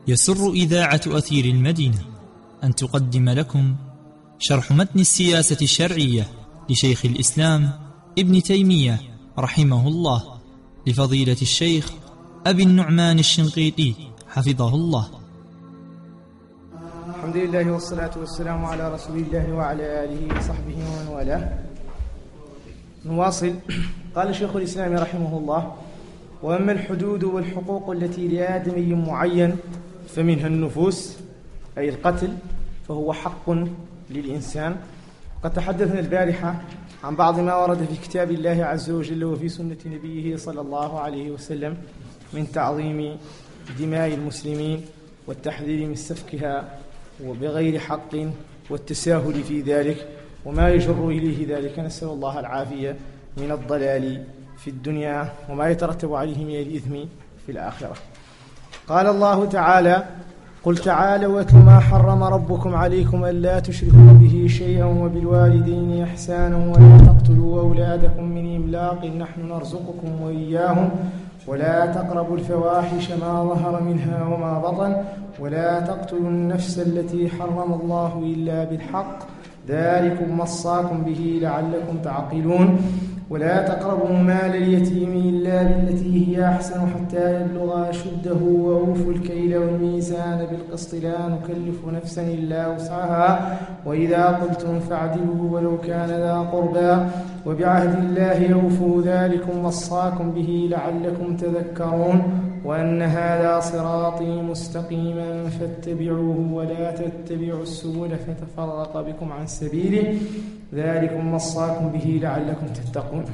يسر إذاعة أثير المدينة أن تقدم لكم شرح متن السياسة الشرعية لشيخ الإسلام ابن تيمية رحمه الله لفضيلة الشيخ أبي النعمان الشنقيطي حفظه الله. الحمد لله والصلاة والسلام على رسول الله وعلى آله وصحبه ومن والاه. نواصل. قال شيخ الإسلام رحمه الله: وأما الحدود والحقوق التي لآدمي معين فمنها النفوس أي القتل، فهو حق للإنسان. قد تحدثنا البارحة عن بعض ما ورد في كتاب الله عز وجل وفي سنة نبيه صلى الله عليه وسلم من تعظيم دماء المسلمين والتحذير من سفكها وبغير حق والتساهل في ذلك وما يجر إليه ذلك، نسأل الله العافية من الضلال في الدنيا وما يترتب عليه من الإثم في الآخرة. قال الله تعالى: قل تعالوا واتل ما حرم ربكم عليكم ألا تشركوا به شيئا وبالوالدين إحسانا ولا تقتلوا أولادكم من إملاق نحن نرزقكم وإياهم ولا تقربوا الفواحش ما ظهر منها وما بطن ولا تقتلوا النفس التي حرم الله إلا بالحق ذلكم وصاكم به لعلكم تعقلون ولا تقربوا مال اليتيم إلا بالتي هي أحسن حتى يبلغ أشده وأوفوا الكيل والميزان بالقسط لا نكلف نفسا إلا وسعها وإذا قلتم فاعدلوا ولو كان ذا قربى وبعهد الله أوفوا ذلكم وصاكم به لعلكم تذكرون وأن هذا صراطي مستقيما فاتبعوه ولا تتبعوا السبل فتفرق بكم عن سبيله ذلكم وصاكم به لعلكم تتقون.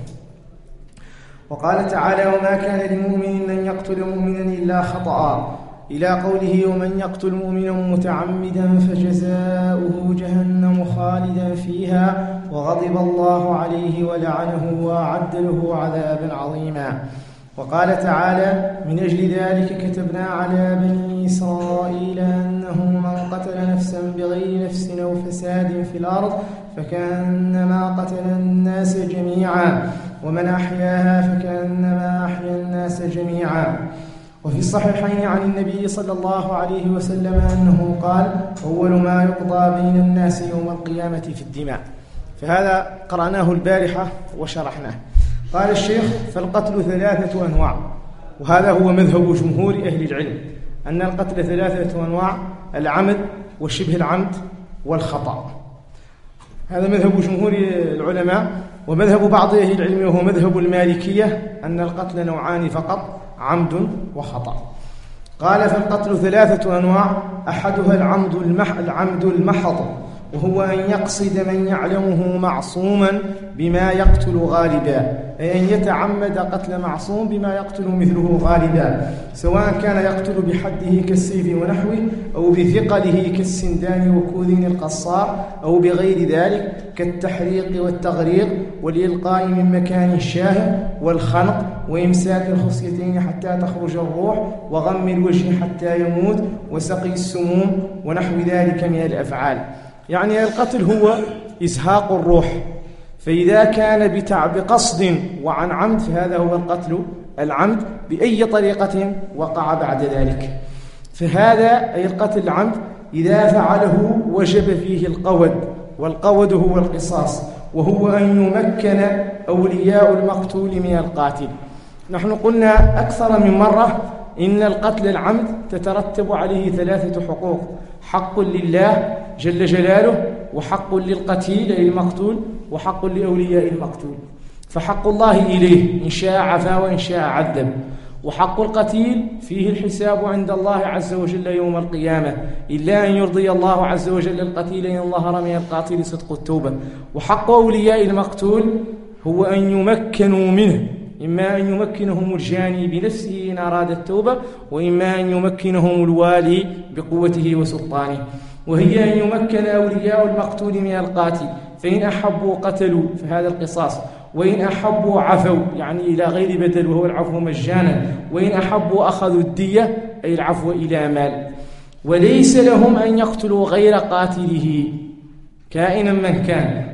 وقال تعالى: وما كان لمؤمن أن يقتل مؤمنا إلا خطأ، إلى قوله: ومن يقتل مؤمنا متعمدا فجزاؤه جهنم خالدا فيها وغضب الله عليه ولعنه وأعد له عذابا عظيما. وقال تعالى: من أجل ذلك كتبنا على بني إسرائيل أنه من قتل نفسا بغير نفس أو فساد في الأرض فكأنما قتل الناس جميعا ومن أحياها فكأنما أحيا الناس جميعا. وفي الصحيحين عن النبي صلى الله عليه وسلم أنه قال: أول ما يقضى بين الناس يوم القيامة في الدماء. فهذا قرأناه البارحة وشرحناه. قال الشيخ: فالقتل 3 أنواع، وهذا هو مذهب جمهور أهل العلم أن القتل 3 أنواع: العمد وشبه العمد والخطأ. هذا مذهب جمهور العلماء. ومذهب بعض أهل العلم وهو مذهب المالكية أن القتل نوعان فقط: عمد وخطأ. قال: فالقتل 3 أنواع: أحدها العمد المحض، وهو أن يقصد من يعلمه معصوما بما يقتل غالبا، أي أن يتعمد قتل معصوم بما يقتل مثله غالبا، سواء كان يقتل بحده كالسيف ونحوه أو بثقله كالسندان وكوذين القصار أو بغير ذلك كالتحريق والتغريق والإلقاء من مكان شاهق والخنق وإمساك الخصيتين حتى تخرج الروح وغم الوجه حتى يموت وسقي السموم ونحو ذلك من الأفعال. يعني القتل هو إزهاق الروح، فإذا كان بقصد وعن عمد فهذا هو القتل العمد بأي طريقة وقع بعد ذلك. فهذا أي القتل العمد إذا فعله وجب فيه القود، والقود هو القصاص، وهو أن يمكن أولياء المقتول من القاتل. نحن قلنا أكثر من مرة إن القتل العمد تترتب عليه 3 حقوق: حق لله جل جلاله، وحق للقتيل أي المقتول، وحق لأولياء المقتول. فحق الله إليه إن شاء عفا وإن شاء عذب، وحق القتيل فيه الحساب عند الله عز وجل يوم القيامة إلا أن يرضي الله عز وجل القتيل إن ظهر من القاتل صدق التوبة. وحق أولياء المقتول هو أن يمكنوا منه، إما أن يمكنهم الجاني بنفسه إن أراد التوبة، وإما أن يمكنهم الوالي بقوته وسلطانه، وهي أن يمكن أولياء المقتول من القاتل، فإن أحبوا قتلوا فهذا القصاص، وإن أحبوا عفوا يعني إلى غير بدل وهو العفو مجانا، وإن أحبوا أخذوا الدية أي العفو إلى مال. وليس لهم أن يقتلوا غير قاتله كائنا من كان،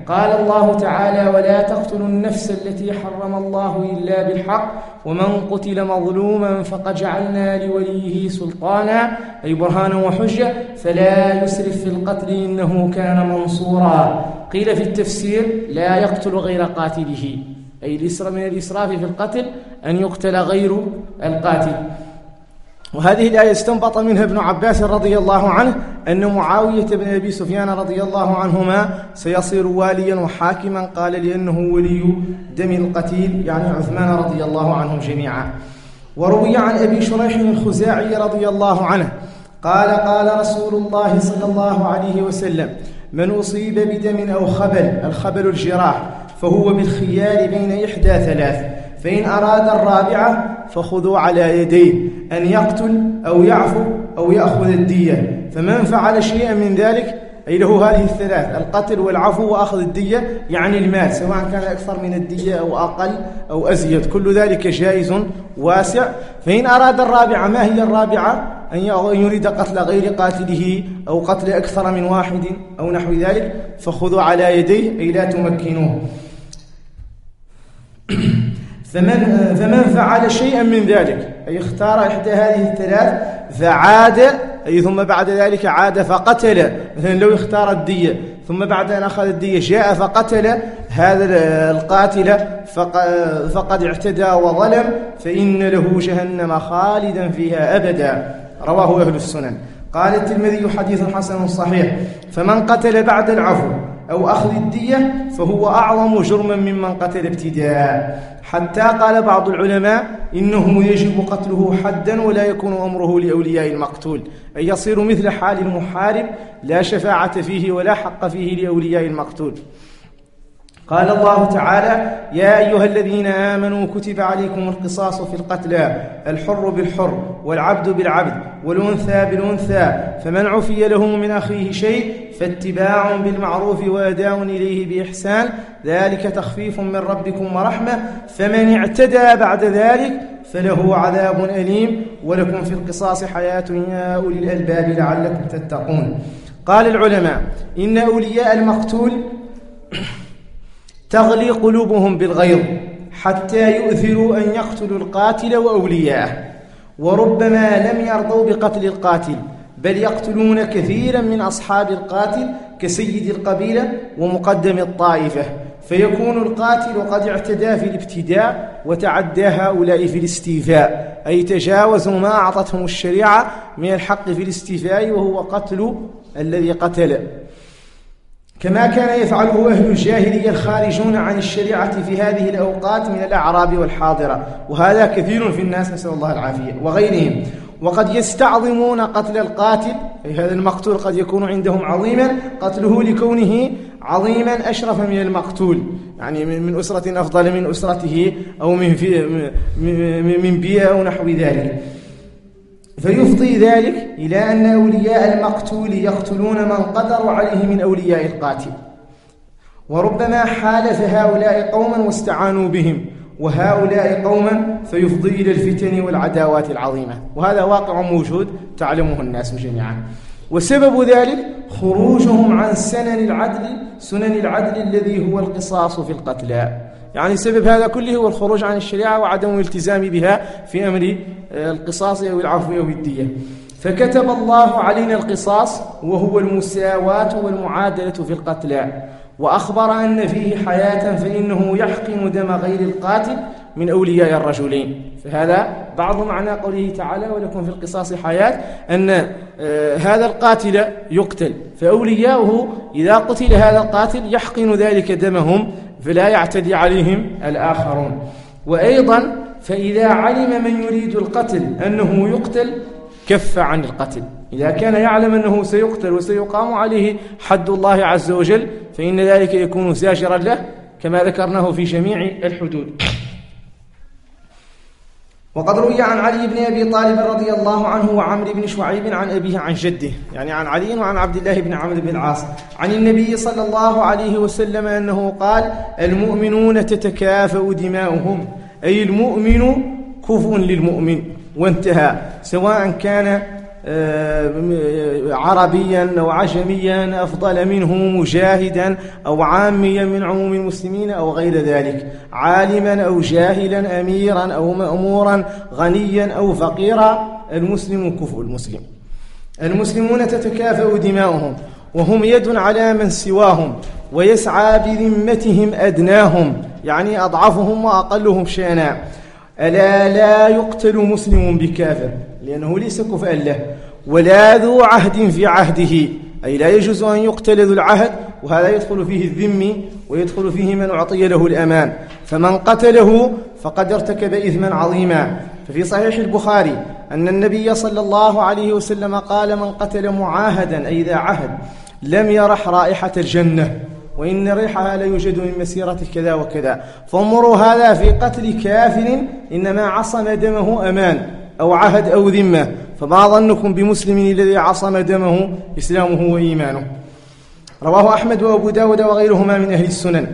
قال الله تعالى: ولا تقتلوا النفس التي حرم الله إلا بالحق ومن قتل مظلوما فقد جعلنا لوليه سلطانا، أي برهانا وحجة، فلا يسرف في القتل إنه كان منصورا. قيل في التفسير: لا يقتل غير قاتله، أي من الإسراف في القتل أن يقتل غير القاتل. وهذه الآية استنبط منها ابن عباس رضي الله عنه أن معاوية بن أبي سفيان رضي الله عنهما سيصير واليا وحاكما، قال لأنه ولي دم القتيل، يعني عثمان رضي الله عنهم جميعا. وروي عن أبي شريح الخزاعي رضي الله عنه قال: قال رسول الله صلى الله عليه وسلم: من أصيب بدم أو خبل، الخبل الجراح، فهو بالخيار بين إحدى ثلاث، فإن أراد الرابعة فخذوا على يديه، أن يقتل أو يعفو أو يأخذ الدية، فمن فعل شيئا من ذلك، أي له هذه الثلاث: القتل والعفو وأخذ الدية، يعني المال، سواء كان أكثر من الدية أو أقل أو أزيد، كل ذلك جائز واسع. فإن أراد الرابعة، ما هي الرابعة؟ أن يريد قتل غير قاتله أو قتل أكثر من واحد أو نحو ذلك، فخذوا على يديه، أي لا تمكنوه. فمن فعل شيئا من ذلك، أي اختار إحدى هذه الثلاث فعاد، أي ثم بعد ذلك عاد فقتل، مثلا لو اختار الدية ثم بعد أن أخذ الدية جاء فقتل هذا القاتل فقد اعتدى وظلم، فإن له جهنم خالدا فيها أبدا. رواه أهل السنن. قال الترمذي: حديث حسن صحيح. فمن قتل بعد العفو أو أخذ الدية فهو أعظم جرما ممن قتل ابتداء، حتى قال بعض العلماء: إنه يجب قتله حدا ولا يكون أمره لأولياء المقتول، أي يصير مثل حال المحارب، لا شفاعة فيه ولا حق فيه لأولياء المقتول. قال الله تعالى: يا أيها الذين آمنوا كتب عليكم القصاص في القتلى، الحر بالحر والعبد بالعبد والأنثى بالأنثى، فمن عفي له من أخيه شيء فاتباع بالمعروف وأداء إليه بإحسان، ذلك تخفيف من ربكم ورحمة، فمن اعتدى بعد ذلك فله عذاب أليم، ولكم في القصاص حياة يا أولي الألباب لعلكم تتقون. قال العلماء: إن أولياء المقتول تغلي قلوبهم بالغيظ حتى يؤثروا أن يقتلوا القاتل وأولياءه، وربما لم يرضوا بقتل القاتل، بل يقتلون كثيرا من أصحاب القاتل كسيد القبيلة ومقدم الطائفة، فيكون القاتل قد اعتدى في الابتداء وتعدى هؤلاء في الاستيفاء، أي تجاوزوا ما أعطتهم الشريعة من الحق في الاستيفاء، وهو قتل الذي قتل، كما كان يفعله أهل الجاهلية الخارجون عن الشريعة في هذه الأوقات من الأعراب والحاضرة، وهذا كثير في الناس، نسأل الله العافية، وغيرهم. وقد يستعظمون قتل القاتل، أي هذا المقتول قد يكون عندهم عظيما، قتله لكونه عظيما أشرف من المقتول، يعني من أسرة أفضل من أسرته أو من بيئة أو نحو ذلك، فيفضي ذلك إلى أن أولياء المقتول يقتلون من قدروا عليه من أولياء القاتل، وربما حالف هؤلاء قوما واستعانوا بهم وهؤلاء قوما، فيفضي إلى الفتن والعداوات العظيمة، وهذا واقع موجود تعلمه الناس جميعا. وسبب ذلك خروجهم عن سنن العدل الذي هو القصاص في القتلى، يعني سبب هذا كله هو الخروج عن الشريعة وعدم الالتزام بها في أمر القصاص أو العفو أو الدية. فكتب الله علينا القصاص، وهو المساواة والمعادلة في القتلى، وأخبر أن فيه حياة، فإنه يحقن دم غير القاتل من أولياء الرجلين. فهذا بعض معنى قوله تعالى: ولكم في القصاص حياة، أن هذا القاتل يقتل، فأولياؤه إذا قتل هذا القاتل يحقن ذلك دمهم، فلا يعتدي عليهم الآخرون. وأيضا فإذا علم من يريد القتل أنه يقتل كف عن القتل، إذا كان يعلم أنه سيقتل وسيقام عليه حد الله عز وجل، فإن ذلك يكون زاجرا له، كما ذكرناه في جميع الحدود. وقد روي عن علي بن أبي طالب رضي الله عنه وعمرو بن شعيب عن أبيه عن جده، يعني عن علي وعن عبد الله بن عمرو بن العاص، عن النبي صلى الله عليه وسلم أنه قال: المؤمنون تتكافأ دماؤهم، أي المؤمن كفء للمؤمن، وانتهى، سواء كان عربيا أو عجميا أفضل منه مجاهدا أو عاميا من عموم المسلمين أو غير ذلك، عالما أو جاهلا، أميرا أو مأمورا، غنيا أو فقيرا، المسلم كفء المسلم. المسلمون تتكافأ دماؤهم وهم يد على من سواهم، ويسعى بذمتهم أدناهم يعني أضعفهم وأقلهم شأنا. ألا لا يقتل مسلم بكافر لأنه ليس كفءا له، ولا ذو عهد في عهده، أي لا يجوز أن يقتل ذو العهد، وهذا يدخل فيه الذم ويدخل فيه من أعطي له الأمان، فمن قتله فقد ارتكب إثما عظيما. ففي صحيح البخاري أن النبي صلى الله عليه وسلم قال: من قتل معاهدا أي ذا عهد لم يرح رائحة الجنة، وإن ريحها لا يوجد من مسيرة كذا وكذا. فانظروا هذا في قتل كافر إنما عصم دمه أمان أو عهد أو ذمة، فما ظنكم بمسلم الذي عصم دمه إسلامه وإيمانه. رواه أحمد وأبو داود وغيرهما من أهل السنن،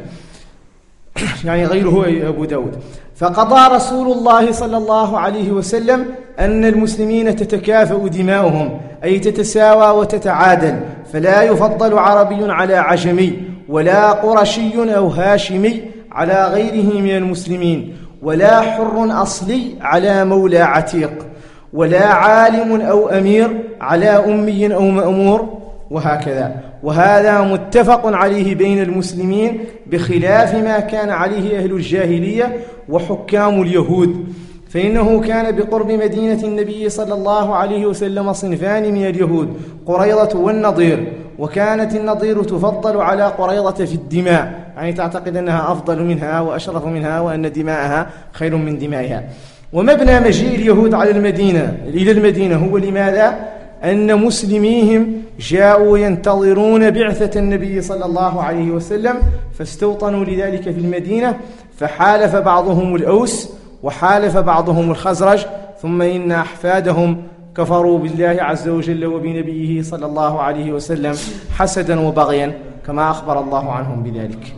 يعني غيره أي أبو داود. فقضى رسول الله صلى الله عليه وسلم أن المسلمين تتكافأ دماؤهم، أي تتساوى وتتعادل، فلا يفضل عربي على عجمي، ولا قرشي أو هاشمي على غيره من المسلمين، ولا حر أصلي على مولى عتيق، ولا عالم أو أمير على أمي أو مأمور، وهكذا. وهذا متفق عليه بين المسلمين بخلاف ما كان عليه أهل الجاهلية وحكام اليهود، فإنه كان بقرب مدينة النبي صلى الله عليه وسلم صنفان من اليهود، قريظة والنضير، وكانت النضير تفضل على قريظة في الدماء، يعني تعتقد أنها أفضل منها وأشرف منها وأن دماءها خير من دمائها. ومبنى مجيء اليهود إلى المدينة هو لماذا؟ أن مسلميهم جاءوا ينتظرون بعثة النبي صلى الله عليه وسلم، فاستوطنوا لذلك في المدينة، فحالف بعضهم الأوس وحالف بعضهم الخزرج، ثم إن أحفادهم كفروا بالله عز وجل وبنبيه صلى الله عليه وسلم حسدا وبغيا كما أخبر الله عنهم بذلك.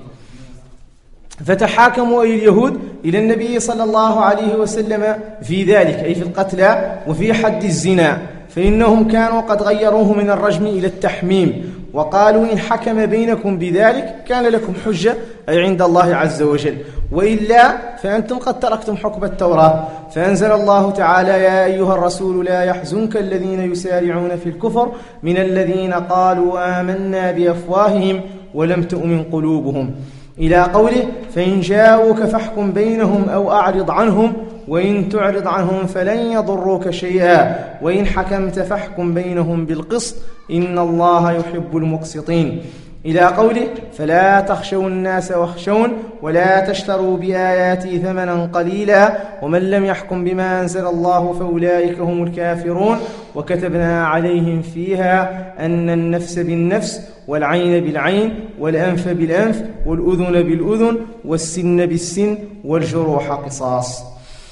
فتحاكموا أي اليهود إلى النبي صلى الله عليه وسلم في ذلك، أي في القتلى وفي حد الزنا، فإنهم كانوا قد غيروه من الرجم إلى التحميم، وقالوا إن حكم بينكم بذلك كان لكم حجة أي عند الله عز وجل، وإلا فأنتم قد تركتم حكم التوراة. فأنزل الله تعالى: يا أيها الرسول لا يحزنك الذين يسارعون في الكفر من الذين قالوا آمنا بأفواههم ولم تؤمن قلوبهم، إلى قوله: فإن جاءوك فاحكم بينهم أو أعرض عنهم وإن تعرض عنهم فلن يضروك شيئا وإن حكمت فاحكم بينهم بالقسط إن الله يحب المقسطين، إلى قوله: فلا تخشوا الناس واخشون ولا تشتروا بآياتي ثمنا قليلا ومن لم يحكم بما أنزل الله فأولئك هم الكافرون وكتبنا عليهم فيها أن النفس بالنفس والعين بالعين والأنف بالأنف والأذن بالأذن والسن بالسن والجروح قصاص.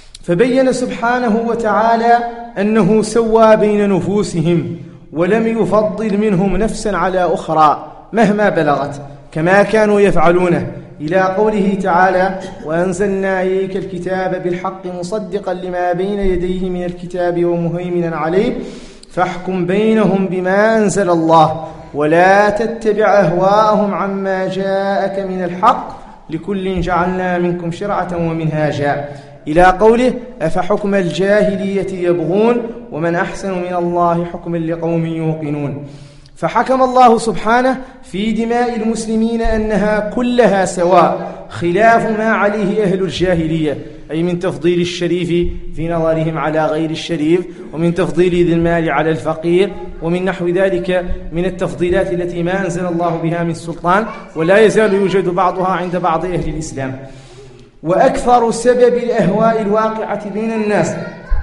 فبين سبحانه وتعالى أنه سوى بين نفوسهم ولم يفضل منهم نفسا على أخرى مهما بلغت كما كانوا يفعلونه، إلى قوله تعالى: وأنزلنا إليك الكتاب بالحق مصدقا لما بين يديه من الكتاب ومهيمنا عليه فاحكم بينهم بما أنزل الله ولا تتبع أهواءهم عما جاءك من الحق لكل جعلنا منكم شرعة ومنهاجا، إلى قوله: أفحكم الجاهلية يبغون ومن أحسن من الله حكما لقوم يوقنون. فحكم الله سبحانه في دماء المسلمين أنها كلها سواء، خلاف ما عليه أهل الجاهلية، أي من تفضيل الشريف في نظرهم على غير الشريف، ومن تفضيل ذي المال على الفقير، ومن نحو ذلك من التفضيلات التي ما أنزل الله بها من سلطان، ولا يزال يوجد بعضها عند بعض أهل الإسلام. وأكثر سبب الأهواء الواقعة بين الناس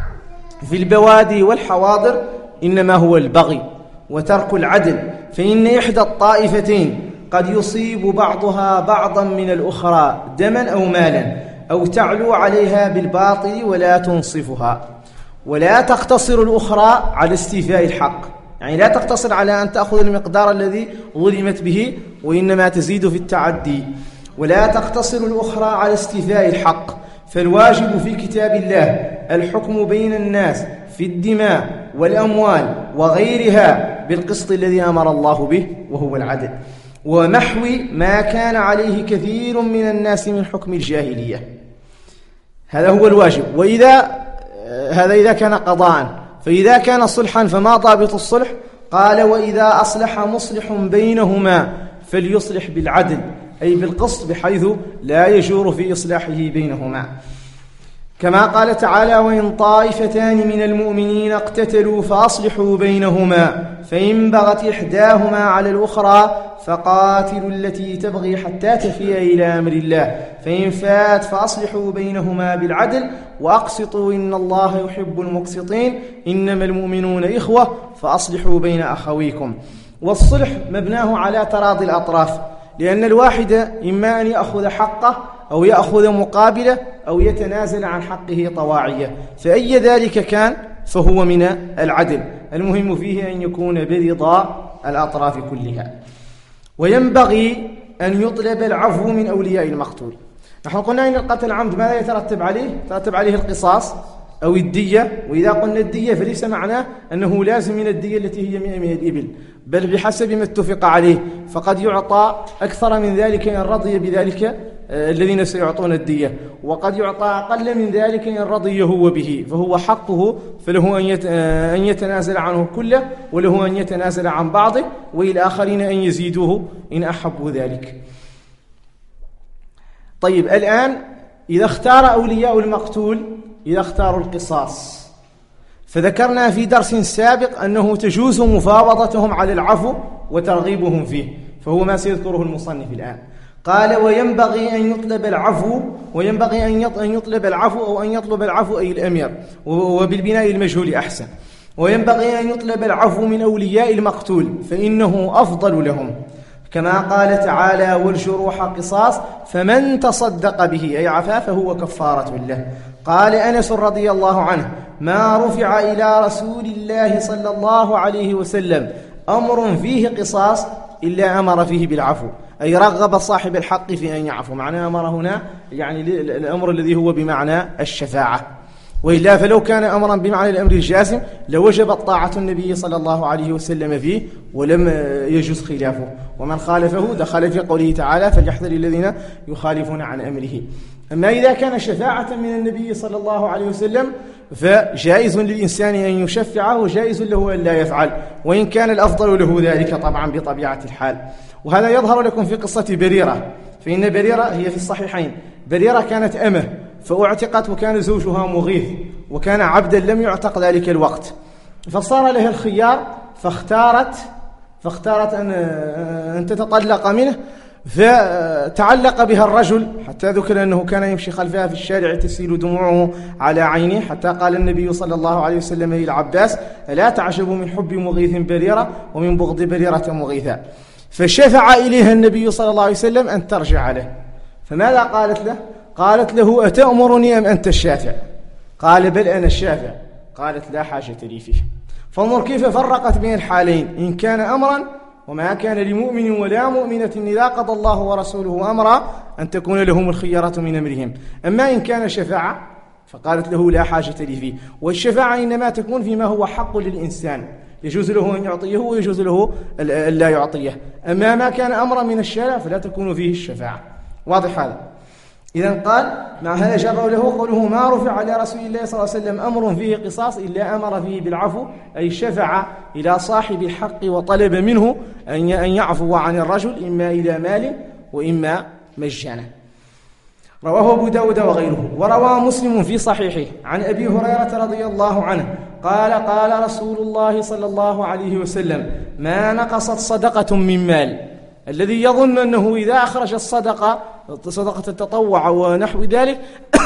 في البوادي والحواضر إنما هو البغي وترك العدل، فإن إحدى الطائفتين قد يصيب بعضها بعضا من الأخرى دما أو مالا أو تعلو عليها بالباطل ولا تنصفها، ولا تقتصر الأخرى على استيفاء الحق، يعني لا تقتصر على أن تأخذ المقدار الذي ظلمت به وإنما تزيد في التعدي، ولا تقتصر الأخرى على استيفاء الحق، فالواجب في كتاب الله الحكم بين الناس في الدماء والأموال وغيرها بالقسط الذي أمر الله به وهو العدل، ومحو ما كان عليه كثير من الناس من حكم الجاهلية. هذا هو الواجب. هذا إذا كان قضاء. فإذا كان صلحا فما ضابط الصلح؟ قال: وإذا أصلح مصلح بينهما فليصلح بالعدل، أي بالقسط، بحيث لا يجور في إصلاحه بينهما، كما قال تعالى: وإن طائفتان من المؤمنين اقتتلوا فأصلحوا بينهما فإن بغت إحداهما على الأخرى فقاتلوا التي تبغي حتى تفيء إلى أمر الله فإن فات فأصلحوا بينهما بالعدل وأقسطوا إن الله يحب المقسطين إنما المؤمنون إخوة فأصلحوا بين أخويكم. والصلح مبناه على تراضي الأطراف، لأن الواحد إما أن يأخذ حقه أو يأخذ مقابله أو يتنازل عن حقه طواعية، فأي ذلك كان فهو من العدل. المهم فيه أن يكون برضا الأطراف كلها. وينبغي أن يطلب العفو من أولياء المقتول. نحن قلنا إن القتل عمد ماذا يترتب عليه؟ يترتب عليه القصاص أو الدية، وإذا قلنا الدية فليس معناه أنه لازم من الدية التي هي 100 من الإبل، بل بحسب ما اتفق عليه، فقد يعطى أكثر من ذلك إن رضي بذلك الذين سيعطون الدية، وقد يعطى أقل من ذلك إن رضي هو به، فهو حقه، فله أن يتنازل عنه كله، وله أن يتنازل عن بعضه، وللآخرين أن يزيدوه إن أحبوا ذلك. طيب، الآن إذا اختار أولياء المقتول إذا اختاروا القصاص، فذكرنا في درس سابق أنه تجوز مفاوضتهم على العفو وترغيبهم فيه، فهو ما سيذكره المصنف الآن. قال: وينبغي أن يطلب العفو، وينبغي أن يطلب العفو أو أن يطلب العفو أي الأمير، وبالبناء المجهول أحسن. وينبغي أن يطلب العفو من أولياء المقتول فإنه أفضل لهم، كما قال تعالى: والجروح قصاص فمن تصدق به أي عفا فهو كفارة له. قال أنس رضي الله عنه: ما رفع إلى رسول الله صلى الله عليه وسلم أمر فيه قصاص إلا أمر فيه بالعفو، أي رغب صاحب الحق في أن يعفو. معنى أمر هنا يعني الأمر الذي هو بمعنى الشفاعة، وإلا فلو كان أمرا بمعنى الأمر الجازم لوجبت طاعة النبي صلى الله عليه وسلم فيه ولم يجوز خلافه، ومن خالفه دخل في قوله تعالى: فليحذر الذين يخالفون عن أمره. أما إذا كان شفاعة من النبي صلى الله عليه وسلم فجائز للإنسان أن يشفعه، وجائز له أن لا يفعل، وإن كان الأفضل له ذلك طبعا بطبيعة الحال. وهذا يظهر لكم في قصة بريرة، فإن بريرة هي في الصحيحين. بريرة كانت أمه فأعتقت وكان زوجها مغيث، وكان عبدا لم يعتق ذلك الوقت، فصار لها الخيار فاختارت أن تتطلق منه، فتعلق بها الرجل حتى ذكر أنه كان يمشي خلفها في الشارع تسيل دموعه على عينه، حتى قال النبي صلى الله عليه وسلم للعباس: ألا تعجب من حب مغيث بريرة ومن بغض بريرة مغيثا؟ فشفع إليها النبي صلى الله عليه وسلم أن ترجع له. فماذا قالت له؟ قالت له: أتأمرني أم أنت الشافع؟ قال: بل أنا الشافع. قالت: لا حاجة لي فيه. فانظر كيف فرقت بين الحالين: إن كان أمرا، وما كان لمؤمن ولا مؤمنة إذا قضى الله ورسوله أمرا أن تكون لهم الخيرة من أمرهم. أما إن كان شفاعة فقالت له: لا حاجة لي فيه. والشفاعة إنما تكون فيما هو حق للإنسان، يجوز له أن يعطيه ويجوز له أن لا يعطيه. أما ما كان أمرا من الشارع فلا تكون فيه الشفاعة. واضح هذا؟ إذن قال: مع هذا جر له قوله: ما رفع على رسول الله صلى الله عليه وسلم أمر فيه قصاص إلا أمر فيه بالعفو، أي شفع إلى صاحب الحق وطلب منه أن يعفو عن الرجل، إما إلى مال وإما مجانا. رواه أبو داود وغيره. وروى مسلم في صحيحه عن أبي هريرة رضي الله عنه قال: قال رسول الله صلى الله عليه وسلم: ما نقصت صدقة من مال. الذي يظن أنه إذا أخرج صدقة التطوع ونحو ذلك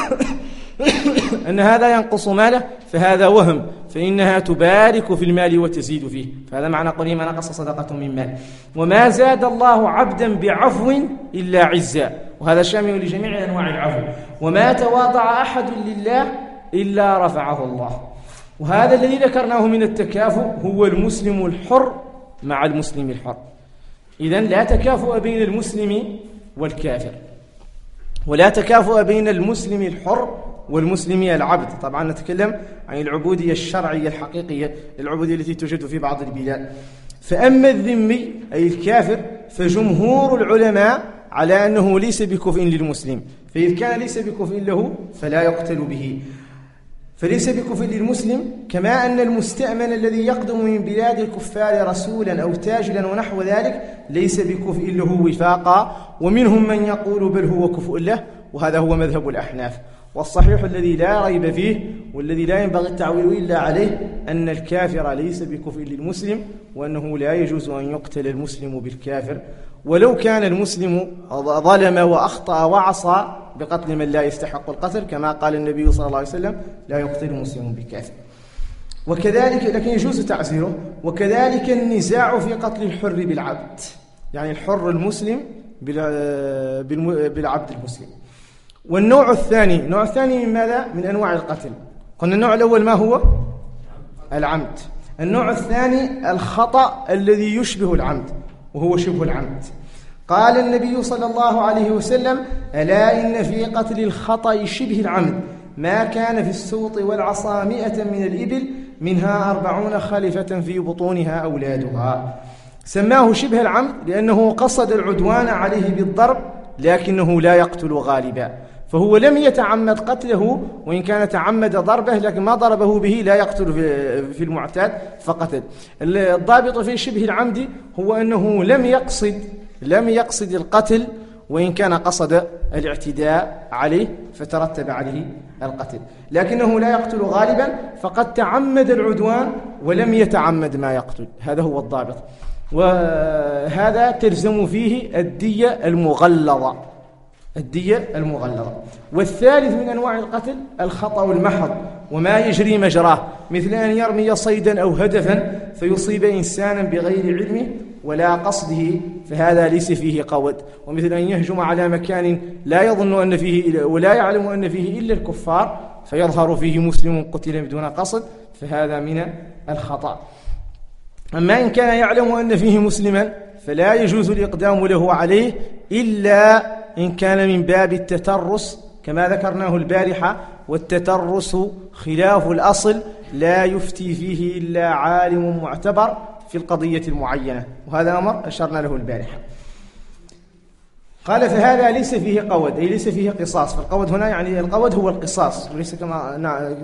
أن هذا ينقص ماله فهذا وهم، فإنها تبارك في المال وتزيد فيه. فهذا معنى قوله: ما نقص صدقة من مال. وما زاد الله عبدا بعفو إلا عزا، وهذا شامل لجميع أنواع العفو. وما تواضع أحد لله إلا رفعه الله. وهذا الذي ذكرناه من التكافؤ هو المسلم الحر مع المسلم الحر. إذن لا تكافؤ بين المسلم والكافر. ولا تكافؤ بين المسلم الحر والمسلم العبد. طبعا نتكلم عن العبودية الشرعية الحقيقية، العبودية التي توجد في بعض البلاد. فأما الذمي أي الكافر فجمهور العلماء على أنه ليس بكفء للمسلم، فإذا كان ليس بكفء له فلا يقتل به. فليس بكفء للمسلم، كما أن المستأمن الذي يقدم من بلاد الكفار رسولا أو تاجلا ونحو ذلك ليس بكفء له وفاقا، ومنهم من يقول بل هو كفء له، وهذا هو مذهب الأحناف. والصحيح الذي لا ريب فيه والذي لا ينبغي التعويل إلا عليه أن الكافر ليس بكفء للمسلم، وأنه لا يجوز أن يقتل المسلم بالكافر، ولو كان المسلم ظلم وأخطأ وعصى بقتل من لا يستحق القتل، كما قال النبي صلى الله عليه وسلم لا يقتل مسلم بالكافر. وكذلك لكن يجوز تعزيره. وكذلك النزاع في قتل الحر بالعبد، يعني الحر المسلم بالعبد المسلم. والنوع الثاني، النوع الثاني من ماذا؟ من أنواع القتل. قلنا النوع الأول ما هو؟ العمد. النوع الثاني الخطأ الذي يشبه العمد، وهو شبه العمد. قال النبي صلى الله عليه وسلم: ألا إن في قتل الخطأ شبه العمد ما كان في السوط والعصا 100 من الإبل منها 40 خلفة في بطونها أولادها. سماه شبه العمد لأنه قصد العدوان عليه بالضرب لكنه لا يقتل غالبا، فهو لم يتعمد قتله، وإن كان تعمد ضربه لكن ما ضربه به لا يقتل في المعتاد فقتل. الضابط في شبه العمد هو أنه لم يقصد القتل، وإن كان قصد الاعتداء عليه فترتب عليه القتل، لكنه لا يقتل غالبا، فقد تعمد العدوان ولم يتعمد ما يقتل. هذا هو الضابط، وهذا تلزم فيه الدية المغلظة. والثالث من أنواع القتل الخطأ المحض وما يجري مجراه، مثل أن يرمي صيدا أو هدفا فيصيب إنسانا بغير علمه ولا قصده، فهذا ليس فيه قود. ومثل أن يهجم على مكان لا يظن أن فيه ولا يعلم أن فيه إلا الكفار فيظهر فيه مسلم قتل بدون قصد، فهذا من الخطأ. أما إن كان يعلم أن فيه مسلما فلا يجوز الإقدام له عليه إلا إن كان من باب التترس كما ذكرناه البارحة، والتترس خلاف الأصل لا يفتي فيه إلا عالم معتبر في القضية المعينة، وهذا أمر أشرنا له البارحة. قال: فهذا ليس فيه قود، أي ليس فيه قصاص. فالقود هنا يعني القود هو القصاص، وليس كما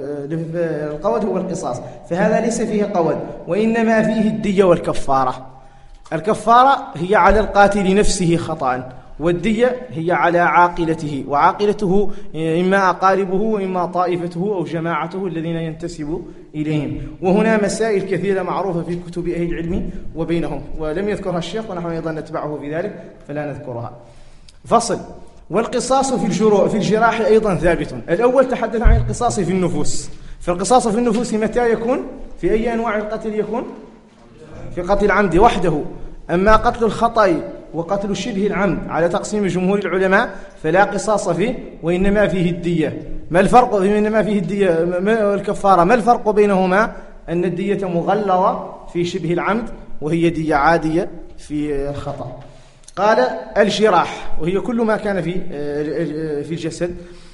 القود هو القصاص، فهذا ليس فيه قود، وإنما فيه الدية والكفارة. الكفارة هي على القاتل نفسه خطأ، والدية هي على عاقلته، وعاقلته إما أقاربه وإما طائفته أو جماعته الذين ينتسب إليهم. وهنا مسائل كثيرة معروفة في كتب أهل العلم وبينهم، ولم يذكرها الشيخ ونحن أيضا نتبعه في ذلك فلا نذكرها. فصل: والقصاص في الجراح أيضا ثابت. الأول تحدث عن القصاص في النفوس. فالقصاص في النفوس متى يكون؟ في أي أنواع القتل يكون؟ في قتل العمد وحده. أما قتل الخطأ وقتل شبه العمد على تقسيم جمهور العلماء فلا قصاص فيه، وإنما فيه الدية. ما الفرق إنما فيه الدية والكفارة؟ ما الفرق بينهما؟ أن الدية مغلظة في شبه العمد، وهي دية عادية في الخطأ. قال: الجراح، وهي كل ما كان في الجسد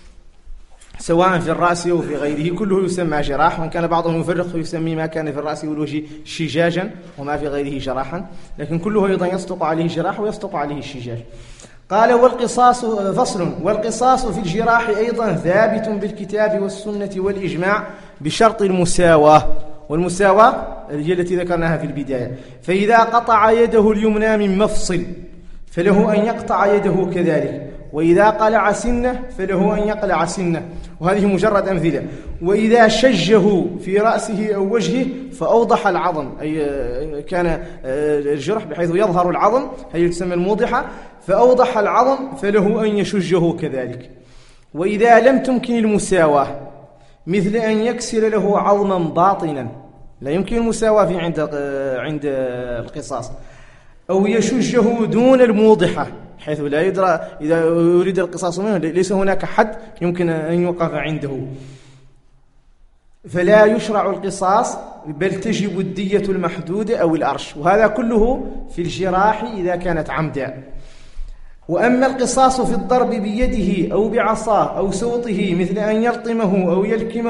سواء في الرأس أو في غيره، كله يسمى جراح، وإن كان بعضهم يفرق فيسمي ما كان في الرأس والوجه شجاجا وما في غيره جراحا، لكن كله أيضا يصدق عليه جراح ويصدق عليه الشجاج. قال: والقصاص فصل: والقصاص في الجراح أيضا ثابت بالكتاب والسنة والإجماع بشرط المساواة، والمساواة هي التي ذكرناها في البداية. فإذا قطع يده اليمنى من مفصل فله أن يقطع يده كذلك، وإذا قلع سنه فله أن يقلع سنه، وهذه مجرد أمثلة. وإذا شجه في رأسه أو وجهه فأوضح العظم، أي كان الجرح بحيث يظهر العظم، هي تسمى الموضحة، فأوضح العظم فله أن يشجه كذلك. وإذا لم تمكن المساواة مثل أن يكسر له عظما باطنا، لا يمكن المساواة في عند القصاص، أو يشجه دون الموضحة حيث لا يدرى إذا يريد القصاص منه ليس هناك حد يمكن أن يوقف عنده، فلا يشرع القصاص بل تجب الدية المحدودة أو الأرش، وهذا كله في الجراح إذا كانت عمدا. وأما القصاص في الضرب بيده أو بعصاه أو سوطه مثل أن يلطمه أو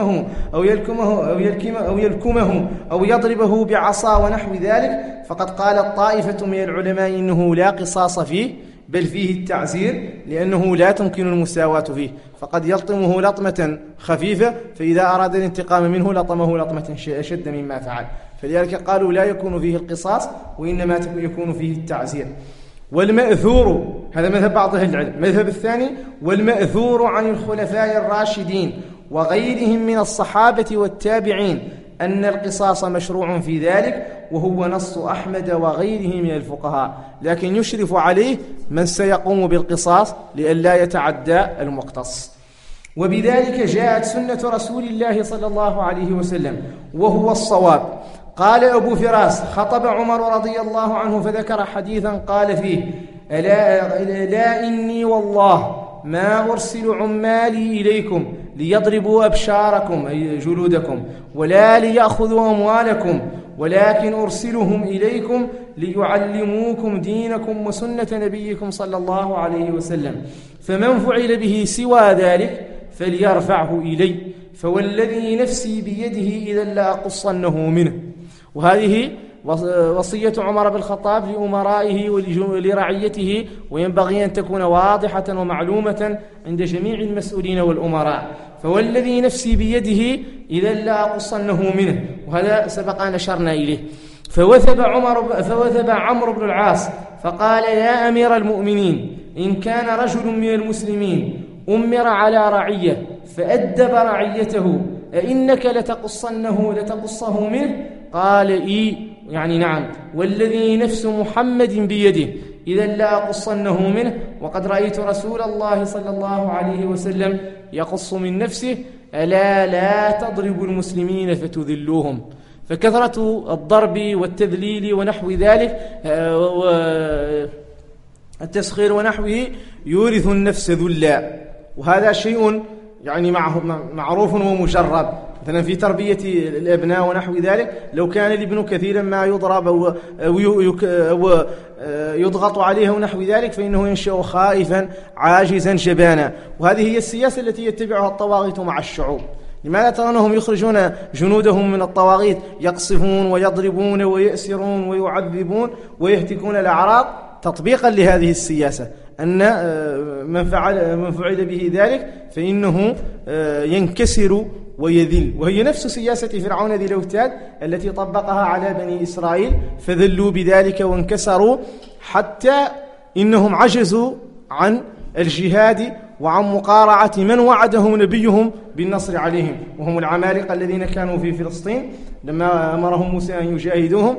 يلكمه أو يضربه بعصا ونحو ذلك، فقد قالت طائفة من العلماء إنه لا قصاص فيه بل فيه التعزير، لأنه لا تمكن المساواة فيه، فقد يلطمه لطمة خفيفة، فإذا أراد الانتقام منه لطمه لطمة أشد مما فعل، فلذلك قالوا لا يكون فيه القصاص وإنما يكون فيه التعزير. والمأثور، هذا مذهب بعض أهل العلم. المذهب الثاني: والمأثور عن الخلفاء الراشدين وغيرهم من الصحابة والتابعين أن القصاص مشروع في ذلك، وهو نص أحمد وغيره من الفقهاء، لكن يشرف عليه من سيقوم بالقصاص لئلا يتعدى المقتص. وبذلك جاءت سنة رسول الله صلى الله عليه وسلم، وهو الصواب. قال أبو فراس: خطب عمر رضي الله عنه فذكر حديثا قال فيه: لا إني والله ما أرسل عمالي إليكم ليضربوا أبشاركم أي جلودكم ولا ليأخذوا أموالكم، ولكن أرسلهم إليكم ليعلموكم دينكم وسنة نبيكم صلى الله عليه وسلم، فمن فعل به سوى ذلك فليرفعه إلي، فوالذي نفسي بيده إذا لأقصنه منه. وهذه وصية عمر بن الخطاب لأمرائه ولرعيته، وينبغي أن تكون واضحة ومعلومة عند جميع المسؤولين والأمراء. فوالذي نفسي بيده إذا لأقصنه منه، وهذا سبق أن أشرنا إليه. فوثب عمرو بن العاص فقال: يا أمير المؤمنين، إن كان رجل من المسلمين أمر على رعية فأدب رعيته أئنك لتقصه منه؟ قال: إي، يعني نعم، والذي نفس محمد بيده إذا لأقصنه منه، وقد رأيت رسول الله صلى الله عليه وسلم يقص من نفسه: ألا لا تضربوا المسلمين فتذلوهم. فكثرة الضرب والتذليل ونحو ذلك والتسخير ونحوه يورث النفس ذلا، وهذا شيء يعني معروف ومجرب. مثلا في تربية الأبناء ونحو ذلك، لو كان الابن كثيرا ما يضرب أو يضغط عليه ونحو ذلك فإنه ينشأ خائفا عاجزا جبانا. وهذه هي السياسة التي يتبعها الطواغيت مع الشعوب. لماذا ترونهم يخرجون جنودهم من الطواغيت يقصفون ويضربون ويأسرون ويعذبون ويهتكون الأعراض؟ تطبيقا لهذه السياسة، أن من فعل به ذلك فإنه ينكسر ويذل، وهي نفس سياسة فرعون ذي الأوتاد التي طبقها على بني إسرائيل، فذلوا بذلك وانكسروا حتى إنهم عجزوا عن الجهاد وعن مقارعة من وعدهم نبيهم بالنصر عليهم، وهم العمالقة الذين كانوا في فلسطين لما أمرهم موسى أن يجاهدوهم،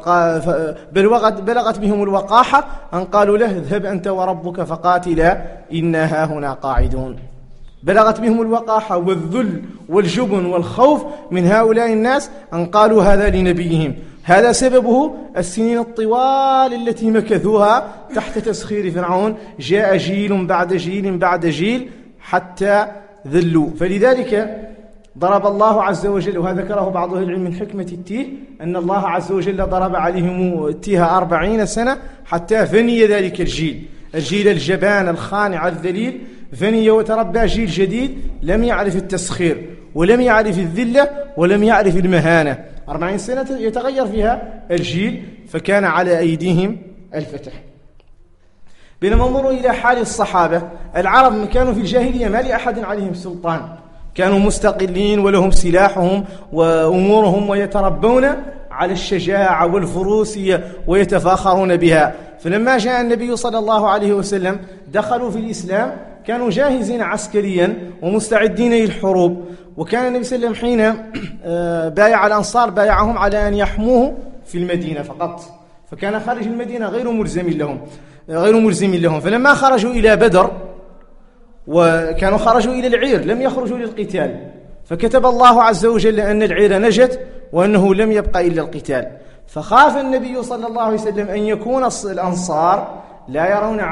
بلغت بهم الوقاحة أن قالوا له: اذهب أنت وربك فقاتلا إنا هاهنا قاعدون. بلغت بهم الوقاحة والذل والجبن والخوف من هؤلاء الناس أن قالوا هذا لنبيهم. هذا سببه السنين الطوال التي مكثوها تحت تسخير فرعون، جاء جيل بعد جيل بعد جيل حتى ذلوا. فلذلك ضرب الله عز وجل، وهذا ذكره بعض أهل العلم من حكمة التيه، أن الله عز وجل ضرب عليهم التيه 40 سنة حتى فني ذلك الجيل الجبان الخانع الذليل، فني وتربى جيل جديد لم يعرف التسخير ولم يعرف الذلة ولم يعرف المهانة. 40 سنة يتغير فيها الجيل، فكان على أيديهم الفتح. بينما انظروا إلى حال الصحابة، العرب كانوا في الجاهلية ما لأحد عليهم سلطان، كانوا مستقلين ولهم سلاحهم وأمورهم، ويتربون على الشجاعة والفروسية ويتفاخرون بها. فلما جاء النبي صلى الله عليه وسلم دخلوا في الإسلام، كانوا جاهزين عسكريا ومستعدين للحروب. وكان النبي صلى الله عليه وسلم حين بايع الأنصار بايعهم على أن يحموه في المدينة فقط، فكان خارج المدينة غير ملزم لهم. فلما خرجوا إلى بدر وكانوا خرجوا إلى العير لم يخرجوا للقتال، فكتب الله عز وجل أن العير نجت وأنه لم يبقى إلا القتال. فخاف النبي صلى الله عليه وسلم أن يكون الأنصار لا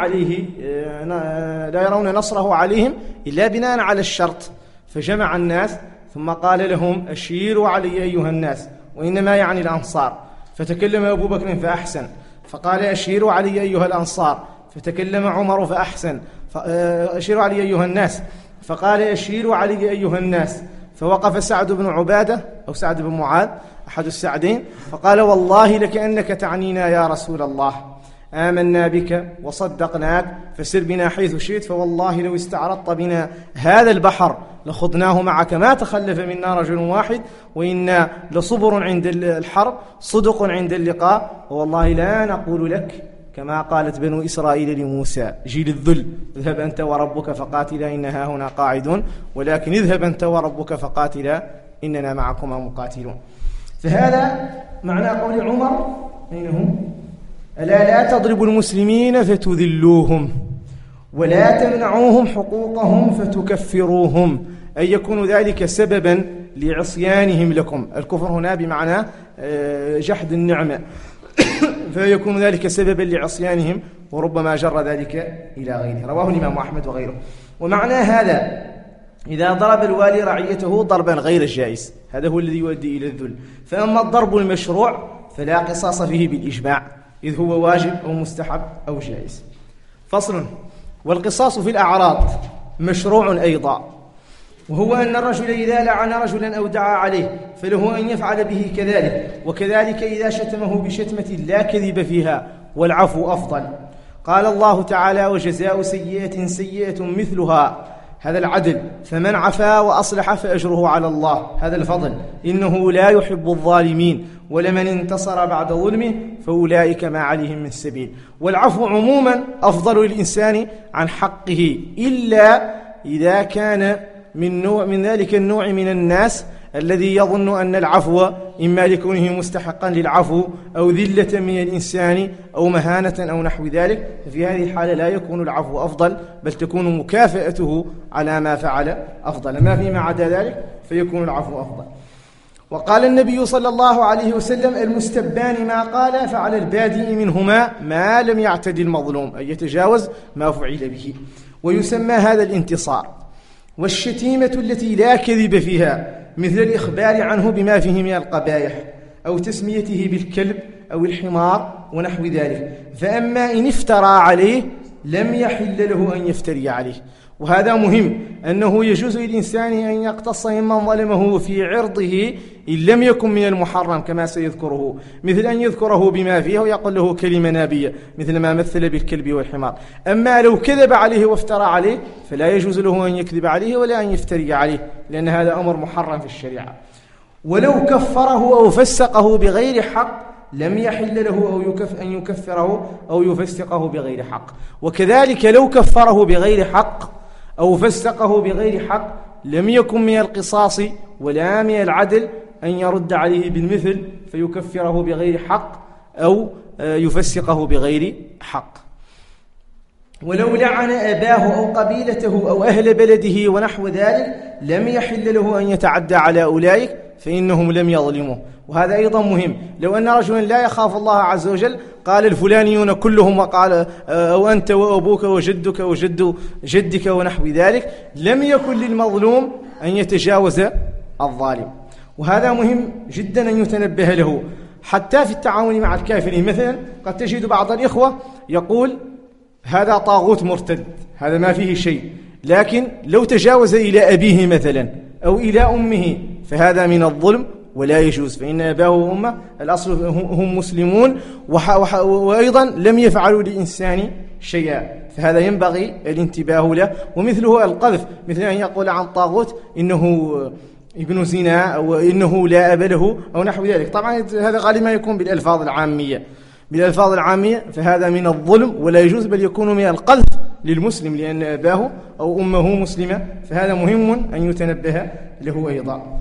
يرون نصره عليهم إلا بناء على الشرط، فجمع الناس ثم قال لهم: أشيروا علي أيها الناس، وإنما يعني الأنصار. فتكلم أبو بكر فأحسن فقال: أشيروا علي أيها الأنصار، فتكلم عمر فأحسن، أشيروا علي أيها الناس، فقال أشيروا علي أيها الناس، فوقف سعد بن عبادة أو سعد بن معاذ أحد السعدين فقال والله لكأنك تعنينا يا رسول الله، آمنا بك وصدقناك فسر بنا حيث شئت، فوالله لو استعرضت بنا هذا البحر لخضناه معك ما تخلف منا رجل واحد، وإنا لصبر عند الحرب صدق عند اللقاء، والله لا نقول لك كما قالت بنو إسرائيل لموسى جيل الذل اذهب أنت وربك فقاتلا إنها هنا قاعدون، ولكن اذهب أنت وربك فقاتلا إننا معكما مقاتلون. فهذا معنى قول عمر بينهم ألا لا تضربوا المسلمين فتذلوهم ولا تمنعوهم حقوقهم فتكفروهم، أي يكون ذلك سببا لعصيانهم لكم. الكفر هنا بمعنى جحد النعمة، فيكون ذلك سببا لعصيانهم وربما جر ذلك إلى غيره. رواه الإمام أحمد وغيره. ومعنى هذا إذا ضرب الوالي رعيته ضربا غير الجائز هذا هو الذي يؤدي إلى الذل. فأما الضرب المشروع فلا قصاص فيه بالإجماع، إذ هو واجب أو مستحب أو جائز. فصل. والقصاص في الأعراض مشروع أيضا، وهو أن الرجل إذا لعن رجلا أو دعا عليه فله أن يفعل به كذلك، وكذلك إذا شتمه بشتمة لا كذب فيها، والعفو أفضل. قال الله تعالى وجزاء سيئة سيئة مثلها، هذا العدل، فمن عفا وأصلح فأجره على الله، هذا الفضل، إنه لا يحب الظالمين، ولمن انتصر بعد ظلمه فأولئك ما عليهم من سبيل. والعفو عموما أفضل للإنسان عن حقه، إلا إذا كان من ذلك النوع من الناس الذي يظن أن العفو إما لكونه مستحقا للعفو أو ذلة من الإنسان أو مهانة أو نحو ذلك، ففي هذه الحالة لا يكون العفو أفضل، بل تكون مكافأته على ما فعل أفضل، ما فيما عدا ذلك فيكون العفو أفضل. وقال النبي صلى الله عليه وسلم المستبان ما قال فعلى البادئ منهما ما لم يعتد المظلوم، أي يتجاوز ما فعل به، ويسمى هذا الانتصار. والشتيمة التي لا كذب فيها مثل الإخبار عنه بما فيه من القبائح أو تسميته بالكلب أو الحمار ونحو ذلك، فأما إن افترى عليه لم يحل له أن يفتري عليه. وهذا مهم، أنه يجوز للإنسان أن يقتص ممن ظلمه في عرضه إن لم يكن من المحرم كما سيذكره، مثل أن يذكره بما فيه ويقول له كلمة نابية مثل ما مثل بالكلب والحمار. أما لو كذب عليه وافترى عليه فلا يجوز له أن يكذب عليه ولا أن يفتري عليه، لأن هذا أمر محرم في الشريعة. ولو كفره أو فسقه بغير حق لم يحل له أن يكفره أو يفسقه بغير حق. وكذلك لو كفره بغير حق أو فسقه بغير حق لم يكن من القصاص ولا من العدل أن يرد عليه بالمثل فيكفره بغير حق أو يفسقه بغير حق. ولو لعن أباه أو قبيلته أو أهل بلده ونحو ذلك لم يحل له أن يتعدى على أولئك فإنهم لم يظلموه. وهذا أيضا مهم، لو أن رجلا لا يخاف الله عز وجل قال الفلانيون كلهم وقال أو أنت وأبوك وجدك وجد جدك ونحو ذلك، لم يكن للمظلوم أن يتجاوز الظالم. وهذا مهم جدا أن يتنبه له حتى في التعامل مع الكافرين. مثلا قد تجد بعض الإخوة يقول هذا طاغوت مرتد، هذا ما فيه شيء، لكن لو تجاوز إلى أبيه مثلا أو إلى أمه فهذا من الظلم ولا يجوز، فإن أباه وأمه الأصل هم مسلمون وأيضا لم يفعلوا لإنسان شيئا، فهذا ينبغي الانتباه له. ومثله القذف، مثل أن يقول عن طاغوت إنه ابن زنا أو إنه لا أب له أو نحو ذلك. طبعا هذا غالبا يكون بالألفاظ العامية فهذا من الظلم ولا يجوز، بل يكون من القذف للمسلم لأن أباه أو أمه مسلمة، فهذا مهم أن يتنبه له أيضا.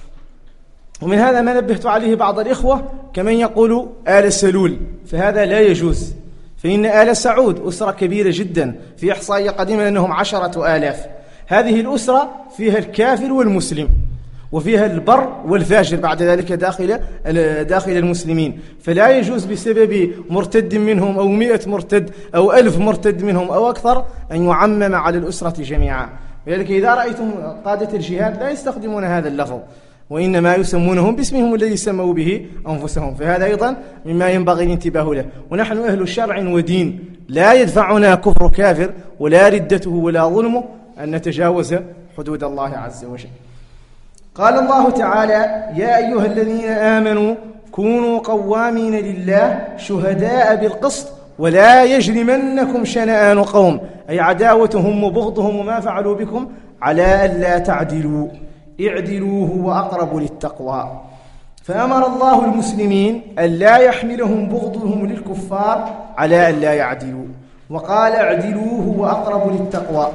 ومن هذا ما نبهت عليه بعض الإخوة كمن يقول آل سلول، فهذا لا يجوز، فإن آل سعود أسرة كبيرة جدا، في إحصائية قديمة أنهم 10,000. هذه الأسرة فيها الكافر والمسلم وفيها البر والفاجر بعد ذلك داخل المسلمين، فلا يجوز بسبب مرتد منهم أو 100 مرتد أو 1000 مرتد منهم أو أكثر أن يعمم على الأسرة جميعا. ولذلك إذا رأيتم قادة الجهاد لا يستخدمون هذا اللفظ، وإنما يسمونهم باسمهم الذي سموا به أنفسهم، فهذا أيضا مما ينبغي الانتباه له. ونحن أهل شرع ودين، لا يدفعنا كفر كافر ولا ردته ولا ظلمه أن نتجاوز حدود الله عز وجل. قال الله تعالى: يا أيها الذين آمنوا كونوا قوامين لله شهداء بالقسط ولا يجرمنكم شنآن قوم، أي عداوتهم وبغضهم وما فعلوا بكم، على ألا تعدلوا، اعدلوا هو أقرب للتقوى. فأمر الله المسلمين أن لا يحملهم بغضهم للكفار على أن لا يعدلوا، وقال: اعدلوا هو أقرب للتقوى.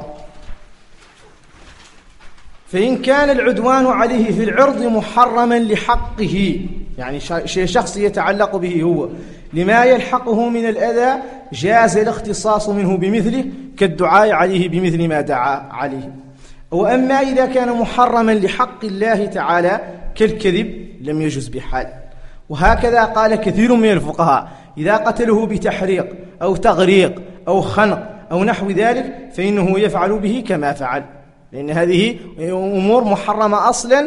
فإن كان العدوان عليه في العرض محرما لحقه، يعني شخص يتعلق به هو، لما يلحقه من الأذى، جاز الاختصاص منه بمثله كالدعاء عليه بمثل ما دعا عليه. وأما إذا كان محرما لحق الله تعالى كالكذب لم يجوز بحال. وهكذا قال كثير من الفقهاء: إذا قتله بتحريق أو تغريق أو خنق أو نحو ذلك فإنه يفعل به كما فعل، لأن هذه أمور محرمة أصلا،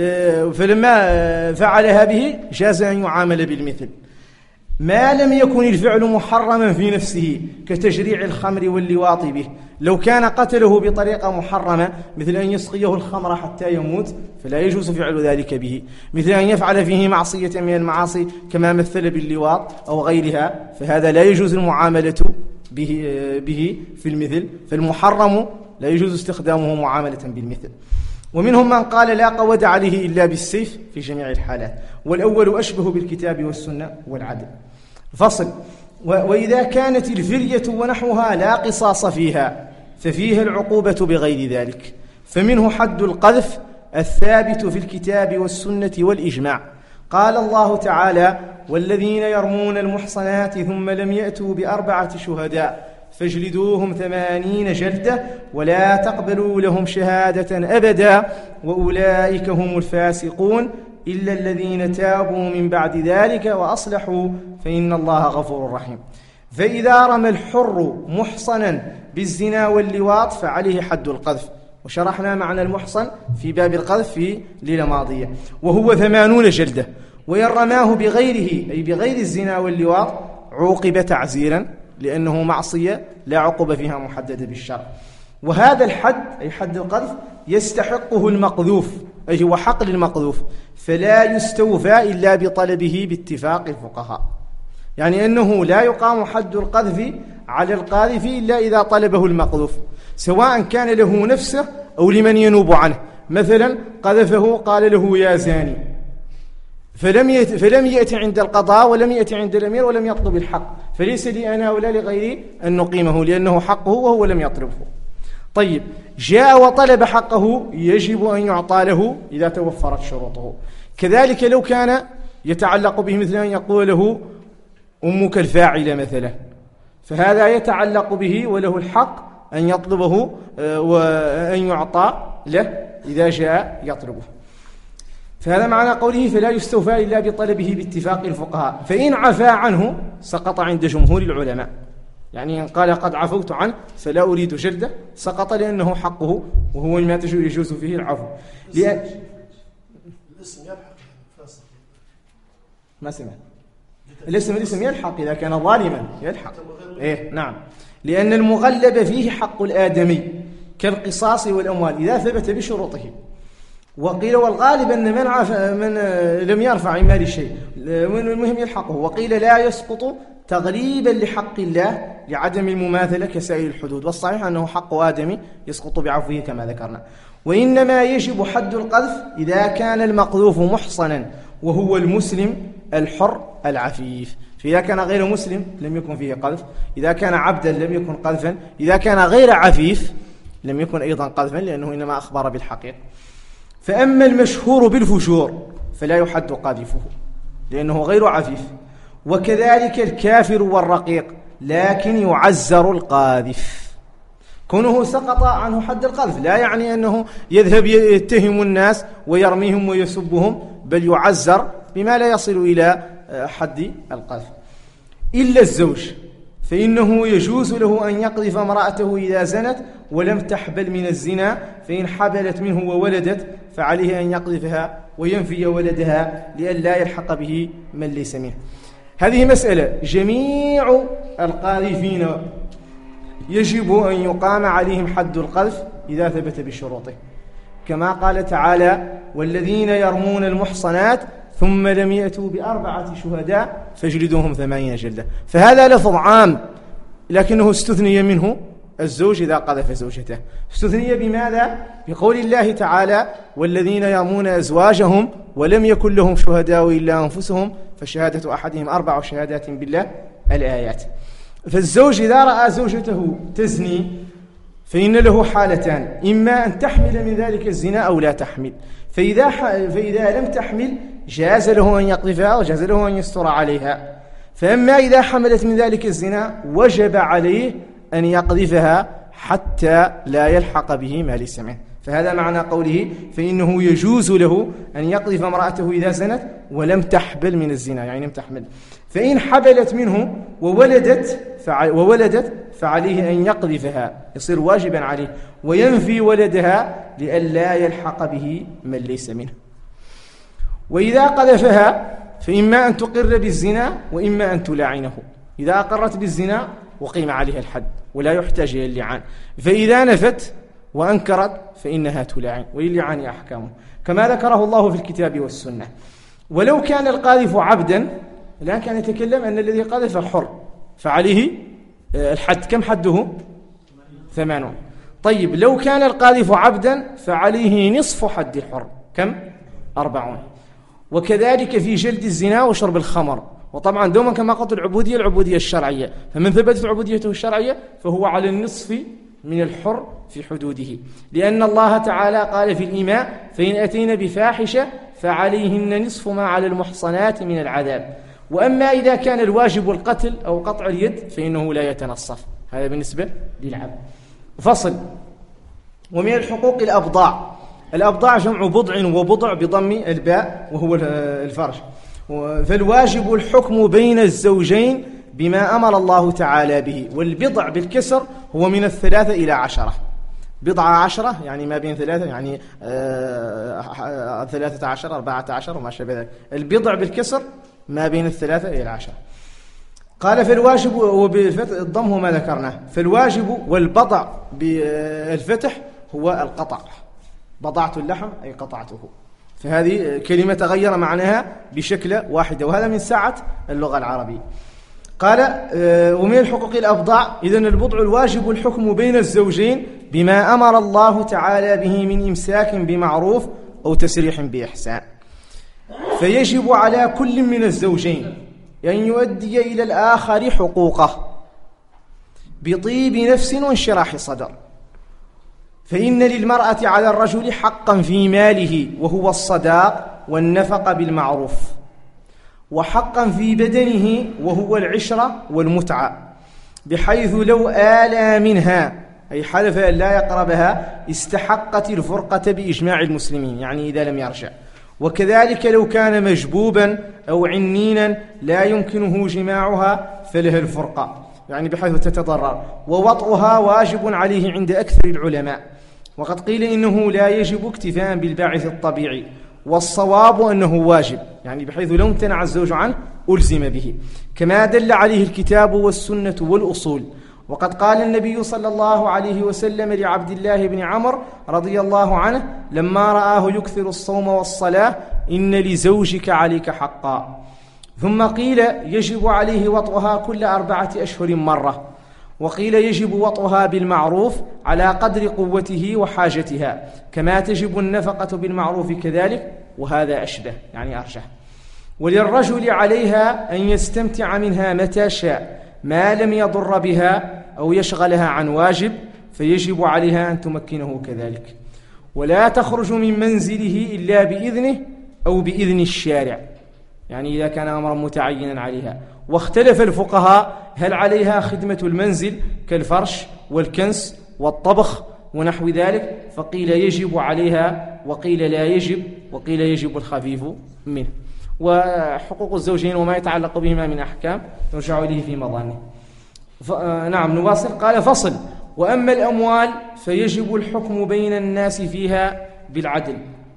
فلما فعلها به جاز أن يعامل بالمثل. ما لم يكن الفعل محرما في نفسه كتجريع الخمر واللواط به، لو كان قتله بطريقة محرمة مثل أن يسقيه الخمر حتى يموت فلا يجوز فعل ذلك به، مثل أن يفعل فيه معصية من المعاصي كما مثل باللواط أو غيرها، فهذا لا يجوز المعاملة به في المثل، فالمحرم لا يجوز استخدامه معاملة بالمثل. ومنهم من قال: لا قود عليه إلا بالسيف في جميع الحالات، والأول أشبه بالكتاب والسنة والعدل. فصل: وإذا كانت الفرية ونحوها لا قصاص فيها ففيها العقوبة بغير ذلك، فمنه حد القذف الثابت في الكتاب والسنة والإجماع. قال الله تعالى: والذين يرمون المحصنات ثم لم يأتوا بأربعة شهداء فاجلدوهم 80 جلدة ولا تقبلوا لهم شهادة أبدا وأولئك هم الفاسقون إلا الذين تابوا من بعد ذلك وأصلحوا فإن الله غفور رحيم. فإذا رمى الحر محصنا بالزنا واللواط فعليه حد القذف، وشرحنا معنى المحصن في باب القذف في ليلة ماضية، وهو 80 جلدة. وإن رماه بغيره أي بغير الزنا واللواط عوقب تعزيرا، لأنه معصية لا عقوبة فيها محددة بالشرع. وهذا الحد أي حد القذف يستحقه المقذوف، أي هو حق للمقذوف، فلا يستوفى إلا بطلبه باتفاق الفقهاء، يعني أنه لا يقام حد القذف على القاذف إلا إذا طلبه المقذوف، سواء كان له نفسه أو لمن ينوب عنه. مثلا قذفه قال له: يا زاني، فلم يأتي عند القضاء ولم يأتي عند الأمير ولم يطلب الحق، فليس لي أنا ولا لغيري أن نقيمه لأنه حقه وهو لم يطلبه. طيب، جاء وطلب حقه يجب أن يعطى له إذا توفرت شروطه. كذلك لو كان يتعلق به مثل أن يقول له: أمك الفاعلة مثلا، فهذا يتعلق به وله الحق أن يطلبه وأن يعطى له إذا جاء يطلبه. فهذا معنى قوله: فلا يستوفى إلا بطلبه باتفاق الفقهاء. فإن عفا عنه سقط عند جمهور العلماء، يعني إن قال: قد عفوت عنه فلا أريد جلده، سقط لأنه حقه وهو ما يجوز فيه العفو. ما سمع الاسم يلحق إذا كان ظالما يلحق. إيه نعم، لأن المغلب فيه حق الآدمي كالقصاص والأموال إذا ثبت بشروطه. وقيل والغالب أن من لم يرفع مال شيء المهم يلحقه. وقيل لا يسقط تغليبا لحق الله لعدم المماثلة كسائر الحدود، والصحيح أنه حق آدمي يسقط بعفوه كما ذكرنا. وإنما يجب حد القذف إذا كان المقذوف محصنا وهو المسلم الحر العفيف، فإذا كان غير مسلم لم يكن فيه قذف، إذا كان عبدا لم يكن قذفا، إذا كان غير عفيف لم يكن أيضا قذفا لأنه إنما أخبر بالحقيقة. فأما المشهور بالفجور فلا يحد قاذفه لأنه غير عفيف، وكذلك الكافر والرقيق، لكن يعزر القاذف. كونه سقط عنه حد القذف لا يعني أنه يذهب يتهم الناس ويرميهم ويسبهم، بل يعزر بما لا يصل إلى حد القذف. إلا الزوج فإنه يجوز له أن يقذف امرأته إذا زنت ولم تحبل من الزنا، فإن حبلت منه وولدت فعليه أن يقذفها وينفي ولدها لئلا يلحق به من ليس منه. هذه مسألة جميع القاذفين يجب أن يقام عليهم حد القذف إذا ثبت بشروطه، كما قال تعالى: والذين يرمون المحصنات ثم لم يأتوا ب4 شهداء فاجلدوهم 80 جلدة. فهذا لفظ عام، لكنه استثني منه الزوج إذا قذف زوجته. استثني بماذا؟ بقول الله تعالى: والذين يرمون أزواجهم ولم يكن لهم شهداء إلا أنفسهم فشهادة أحدهم 4 شهادات بالله، الآيات. فالزوج إذا رأى زوجته تزني فإن له حالتان: إما أن تحمل من ذلك الزنا أو لا تحمل. فإذا لم تحمل جاز له أن يقذفها وجاز له أن يستر عليها. فأما إذا حملت من ذلك الزنا وجب عليه أن يقذفها حتى لا يلحق به ما ليس منه. فهذا معنى قوله: فإنه يجوز له أن يقذف امرأته إذا زنت ولم تحبل من الزنا، يعني لم تحمل. فإن حبلت منه وولدت فعليه أن يقذفها، يصير واجبا عليه، وينفي ولدها لئلا يلحق به من ليس منه. وإذا قذفها فإما أن تقر بالزنا وإما أن تلاعنه. إذا أقرت بالزنا وقيم عليها الحد ولا يحتاج إلى اللعان، فإذا نفت وأنكرت فإنها تلاعن، وللعان أحكامه كما ذكره الله في الكتاب والسنة. ولو كان القاذف عبدا، الآن كان يتكلم أن الذي قذف حر فعليه الحد. كم حده؟ 80. طيب لو كان القاذف عبدا فعليه نصف حد الحر. كم؟ 40. وكذلك في جلد الزنا وشرب الخمر. وطبعا دوما كما قلت العبودية الشرعية، فمن ثبتت عبوديته الشرعية فهو على النصف من الحر في حدوده، لأن الله تعالى قال في الإيماء: فإن أتينا بفاحشة فعليهن نصف ما على المحصنات من العذاب. وأما إذا كان الواجب القتل أو قطع اليد فإنه لا يتنصف. هذا بالنسبة للعبد. فصل. ومن الحقوق الأبضاع جمع بضع وبضع بضم الباء وهو الفرج. فالواجب الحكم بين الزوجين بما أمر الله تعالى به، والبضع بالكسر هو من 3 إلى 10. 10 يعني ما بين 3، يعني 13 14 وما شابه ذلك. البضع بالكسر ما بين 3 إلى 10. قال فالواجب وبالفتح الضم ما ذكرناه. فالواجب والبضع بالفتح هو القطع. بضعت اللحم أي قطعته. فهذه كلمة تغير معناها بشكل واحدة، وهذا من سعة اللغة العربية. قال ومن الحقوق الأبضاع. إذن البضع الواجب الحكم بين الزوجين بما أمر الله تعالى به من إمساك بمعروف أو تسريح بإحسان. فيجب على كل من الزوجين أن يؤدي إلى الآخر حقوقه بطيب نفس وانشراح صدر. فإن للمرأة على الرجل حقا في ماله وهو الصداق والنفقة بالمعروف، وحقا في بدنه وهو العشرة والمتعة، بحيث لو آلى منها أي حلف أن لا يقربها استحقت الفرقة بإجماع المسلمين، يعني إذا لم يرجع. وكذلك لو كان مجبوبا أو عنينا لا يمكنه جماعها فلها الفرقة، يعني بحيث تتضرر. ووطئها واجب عليه عند أكثر العلماء، وقد قيل إنه لا يجب اكتفاء بالباعث الطبيعي، والصواب أنه واجب، يعني بحيث لو امتنع الزوج عنه ألزم به، كما دل عليه الكتاب والسنة والأصول. وقد قال النبي صلى الله عليه وسلم لعبد الله بن عمرو رضي الله عنه لما رآه يكثر الصوم والصلاة: إن لزوجك عليك حقا. ثم قيل يجب عليه وطئها كل 4 أشهر مرة، وقيل يجب وطئها بالمعروف على قدر قوته وحاجتها، كما تجب النفقة بالمعروف كذلك، وهذا أشبه يعني أرجح. وللرجل عليها أن يستمتع منها متى شاء ما لم يضر بها أو يشغلها عن واجب، فيجب عليها أن تمكنه كذلك. ولا تخرج من منزله إلا بإذنه أو بإذن الشارع، يعني إذا كان أمرا متعينا عليها. واختلف الفقهاء هل عليها خدمة المنزل كالفرش والكنس والطبخ ونحو ذلك، فقيل يجب عليها وقيل لا يجب، وقيل يجب الخفيف منه. وحقوق الزوجين وما يتعلق بهما من أحكام نرجع إليه في مضانه. نعم نواصل. قال فصل. وأما الأموال فيجب الحكم بين الناس فيها بالعدل.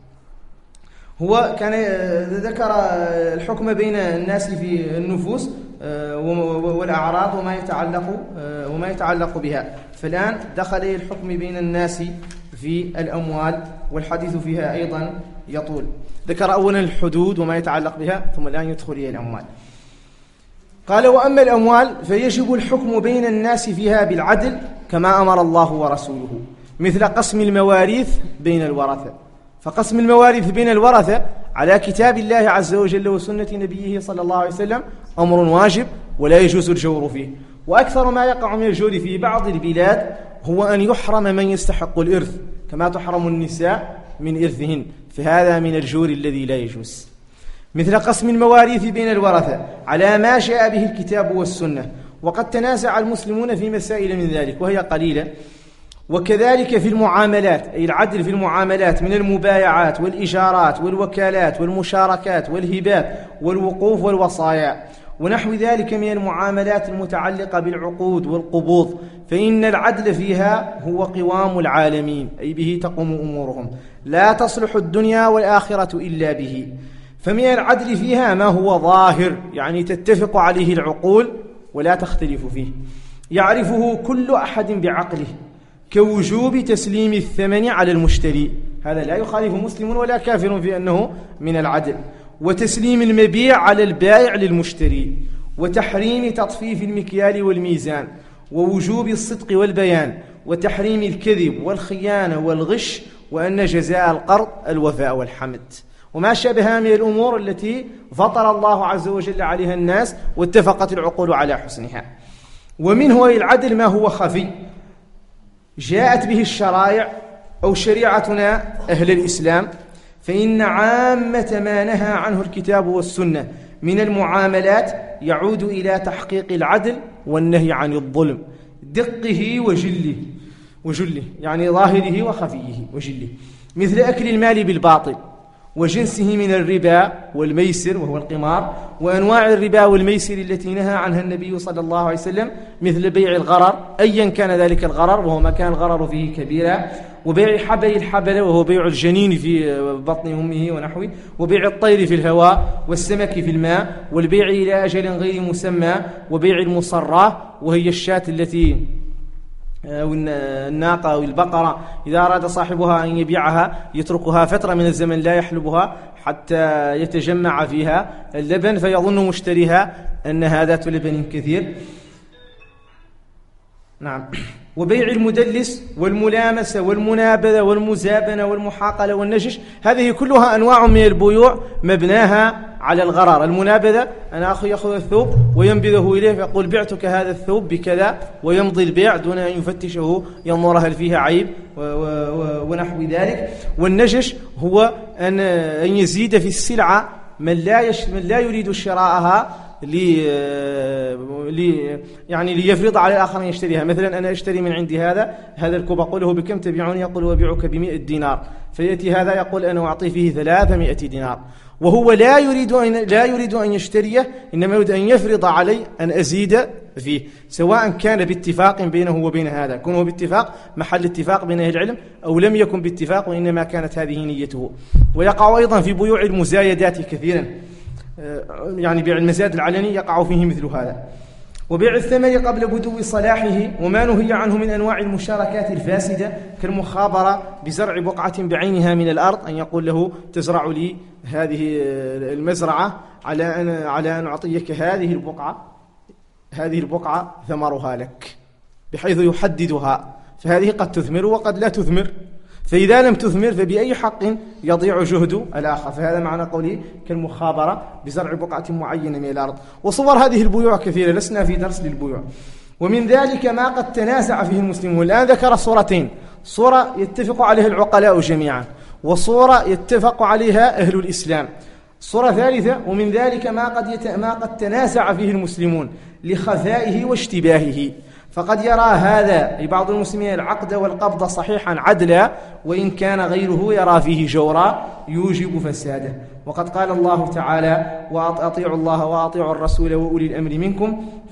هو كان ذكر الحكم بين الناس في النفوس والأعراض وما يتعلق بها، فالآن دخل الحكم بين الناس في الأموال، والحديث فيها أيضا يطول. ذكر أولا الحدود وما يتعلق بها، ثم الآن يدخل إلى الأموال. قال: وأما الأموال فيجب الحكم بين الناس فيها بالعدل كما أمر الله ورسوله، مثل قسم المواريث بين الورثة. فقسم المواريث بين الورثة على كتاب الله عز وجل وسنة نبيه صلى الله عليه وسلم أمر واجب ولا يجوز الجور فيه. وأكثر ما يقع من الجور في بعض البلاد هو أن يحرم من يستحق الإرث، كما تحرم النساء من إرثهن، فهذا من الجور الذي لا يجوز. مثل قسم المواريث بين الورثة على ما جاء به الكتاب والسنة، وقد تنازع المسلمون في مسائل من ذلك وهي قليلة. وكذلك في المعاملات، أي العدل في المعاملات من المبايعات والإجارات والوكالات والمشاركات والهبات والوقوف والوصايا ونحو ذلك من المعاملات المتعلقة بالعقود والقبوض، فإن العدل فيها هو قوام العالمين، أي به تقوم أمورهم، لا تصلح الدنيا والآخرة إلا به. فمن العدل فيها ما هو ظاهر، يعني تتفق عليه العقول ولا تختلف فيه، يعرفه كل أحد بعقله، كوجوب تسليم الثمن على المشتري، هذا لا يخالف مسلم ولا كافر في أنه من العدل، وتسليم المبيع على البائع للمشتري، وتحريم تطفيف المكيال والميزان، ووجوب الصدق والبيان، وتحريم الكذب والخيانة والغش، وأن جزاء القرض الوفاء والحمد، وما شابه من الأمور التي فطر الله عز وجل عليها الناس واتفقت العقول على حسنها. ومنه العدل ما هو خفي جاءت به الشرائع أو شريعتنا أهل الإسلام، فإن عامة ما نهى عنه الكتاب والسنة من المعاملات يعود إلى تحقيق العدل والنهي عن الظلم، دقه وجله يعني ظاهره وخفيه وجله، مثل أكل المال بالباطل وجنسه من الربا والميسر وهو القمار، وأنواع الربا والميسر التي نهى عنها النبي صلى الله عليه وسلم، مثل بيع الغرر أيا كان ذلك الغرر وهو ما كان الغرر فيه كبيرا، وبيع حبل الحبل وهو بيع الجنين في بطن أمه ونحوه، وبيع الطير في الهواء والسمك في الماء، والبيع إلى أجل غير مسمى، وبيع المصرة وهي الشاة التي الناقة أو البقرة إذا أراد صاحبها أن يبيعها يتركها فترة من الزمن لا يحلبها حتى يتجمع فيها اللبن فيظن مشتريها أن هذا لبن كثير. نعم. وبيع المدلس والملامسة والمنابذة والمزابنة والمحاقلة والنجش، هذه كلها أنواع من البيوع مبناها على الغرر. المنابذة أنا أخي يأخذ الثوب وينبذه إليه فيقول بعتك هذا الثوب بكذا ويمضي البيع دون أن يفتشه ينظر هل فيها عيب ونحو ذلك. والنجش هو أن يزيد في السلعة من لا يريد شراءها يعني ليفرض على الآخر أن يشتريها. مثلا أنا أشتري من عندي هذا الكوب، أقول له بكم تبيعني؟ يقول وبيعك ب100 دينار، فيأتي هذا يقول أنا أعطيه فيه 300 دينار، وهو لا يريد أن يشتريه، إنما يريد أن يفرض علي أن أزيد فيه، سواء كان باتفاق بينه وبين هذا، كونه باتفاق محل اتفاق بين أهل العلم أو لم يكن باتفاق وإنما كانت هذه نيته. ويقع أيضا في بيوع المزايدات كثيرا، يعني بيع المزاد العلني يقع فيه مثل هذا. وبيع الثمن قبل بدو صلاحه، وما نهي عنه من أنواع المشاركات الفاسدة كالمخابرة بزرع بقعة بعينها من الأرض، أن يقول له تزرع لي هذه المزرعة على أن أعطيك هذه البقعة ثمرها لك، بحيث يحددها، فهذه قد تثمر وقد لا تثمر، فإذا لم تثمر فبأي حق يضيع جهد الآخر، فهذا معنى قوله كالمخابرة بزرع بقعة معينة من الأرض. وصور هذه البيوع كثيرة، لسنا في درس للبيوع. ومن ذلك ما قد تنازع فيه المسلمون. الآن ذكر صورتين، صورة يتفق عليها العقلاء جميعا، وصورة يتفق عليها أهل الإسلام. صورة ثالثة، ومن ذلك ما قد تنازع فيه المسلمون لخفائه واشتباهه، فقد يرى هذا بعض المسلمين العقد والقبض صحيحا عدلا، وإن كان غيره يرى فيه جورا يوجب فساده. وقد قال الله تعالى وأطيعوا الله وأطيعوا الرسول وأولي الأمر منكم،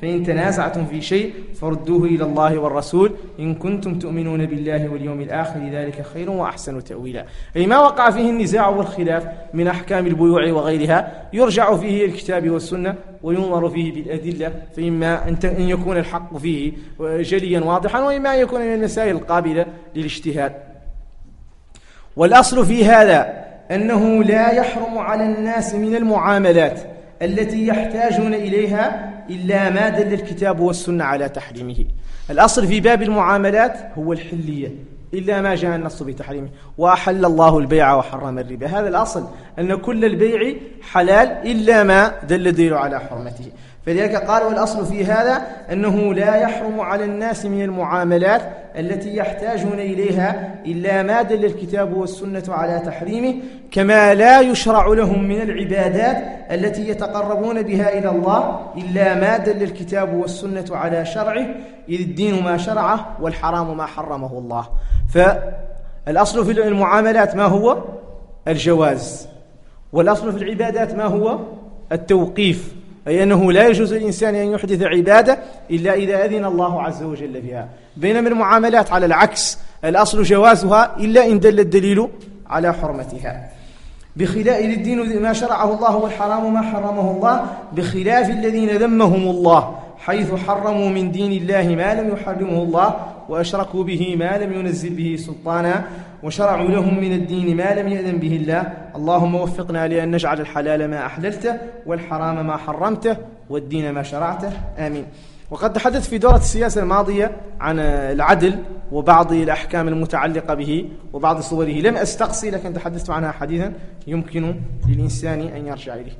فإن تنازعتم في شيء فردوه إلى الله والرسول إن كنتم تؤمنون بالله واليوم الآخر ذلك خير وأحسن تأويلا. أي ما وقع فيه النزاع والخلاف من أحكام البيوع وغيرها يرجع فيه الكتاب والسنة وينظر فيه بالأدلة، فإما أن يكون الحق فيه جليا واضحا، وإما أن يكون من المسائل القابلة للاجتهاد. والأصل في هذا أنه لا يحرم على الناس من المعاملات التي يحتاجون إليها إلا ما دل الكتاب والسنة على تحريمه. الأصل في باب المعاملات هو الحلية إلا ما جاء النص بتحريمه، وأحل الله البيع وحرم الربا. هذا الأصل أن كل البيع حلال إلا ما دل الدليل على حرمته. فلذلك قال والأصل في هذا أنه لا يحرم على الناس من المعاملات التي يحتاجون إليها إلا ما دل الكتاب والسنة على تحريمه، كما لا يشرع لهم من العبادات التي يتقربون بها إلى الله إلا ما دل الكتاب والسنة على شرعه، إذ الدين ما شرعه والحرام ما حرمه الله. فالأصل في المعاملات ما هو؟ الجواز. والأصل في العبادات ما هو؟ التوقيف، أي أنه لا يجوز للإنسان أن يحدث عبادة إلا إذا أذن الله عز وجل فيها. بينما المعاملات على العكس، الأصل جوازها إلا إن دل الدليل على حرمتها. بخلاف الدين ما شرعه الله والحرام ما حرمه الله، بخلاف الذين ذمهم الله حيث حرموا من دين الله ما لم يحرمه الله وأشركوا به ما لم ينزل به سلطانا وشرعوا لهم من الدين ما لم يأذن به الله. اللهم وفقنا لأن نجعل الحلال ما أحللته والحرام ما حرمته والدين ما شرعته، آمين. وقد تحدث في دورة السياسة الماضية عن العدل وبعض الأحكام المتعلقة به وبعض صوره، لم أستقصي لكن تحدثت عنها حديثا يمكن للإنسان أن يرجع إليه.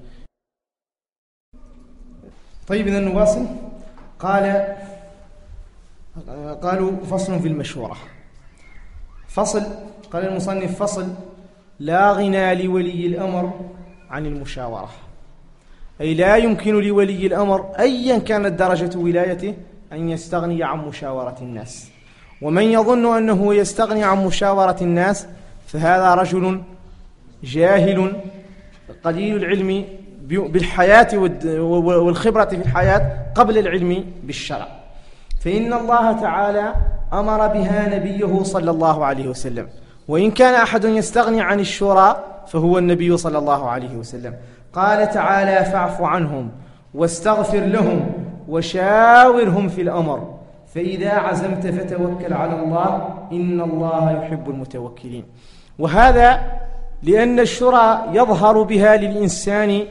طيب إذن نواصل. قالوا فصل في المشورة. فصل، قال المصنف فصل: لا غنى لولي الأمر عن المشاورة، أي لا يمكن لولي الأمر أيا كانت درجة ولايته أن يستغني عن مشاورة الناس. ومن يظن أنه يستغني عن مشاورة الناس فهذا رجل جاهل قليل العلم بالحياة والخبرة في الحياة قبل العلم بالشرع. فإن الله تعالى أمر بها نبيه صلى الله عليه وسلم، وإن كان أحد يستغني عن الشورى فهو النبي صلى الله عليه وسلم. قال تعالى: فاعف عنهم واستغفر لهم وشاورهم في الأمر فإذا عزمت فتوكل على الله إن الله يحب المتوكلين. وهذا لأن الشورى يظهر بها للإنسان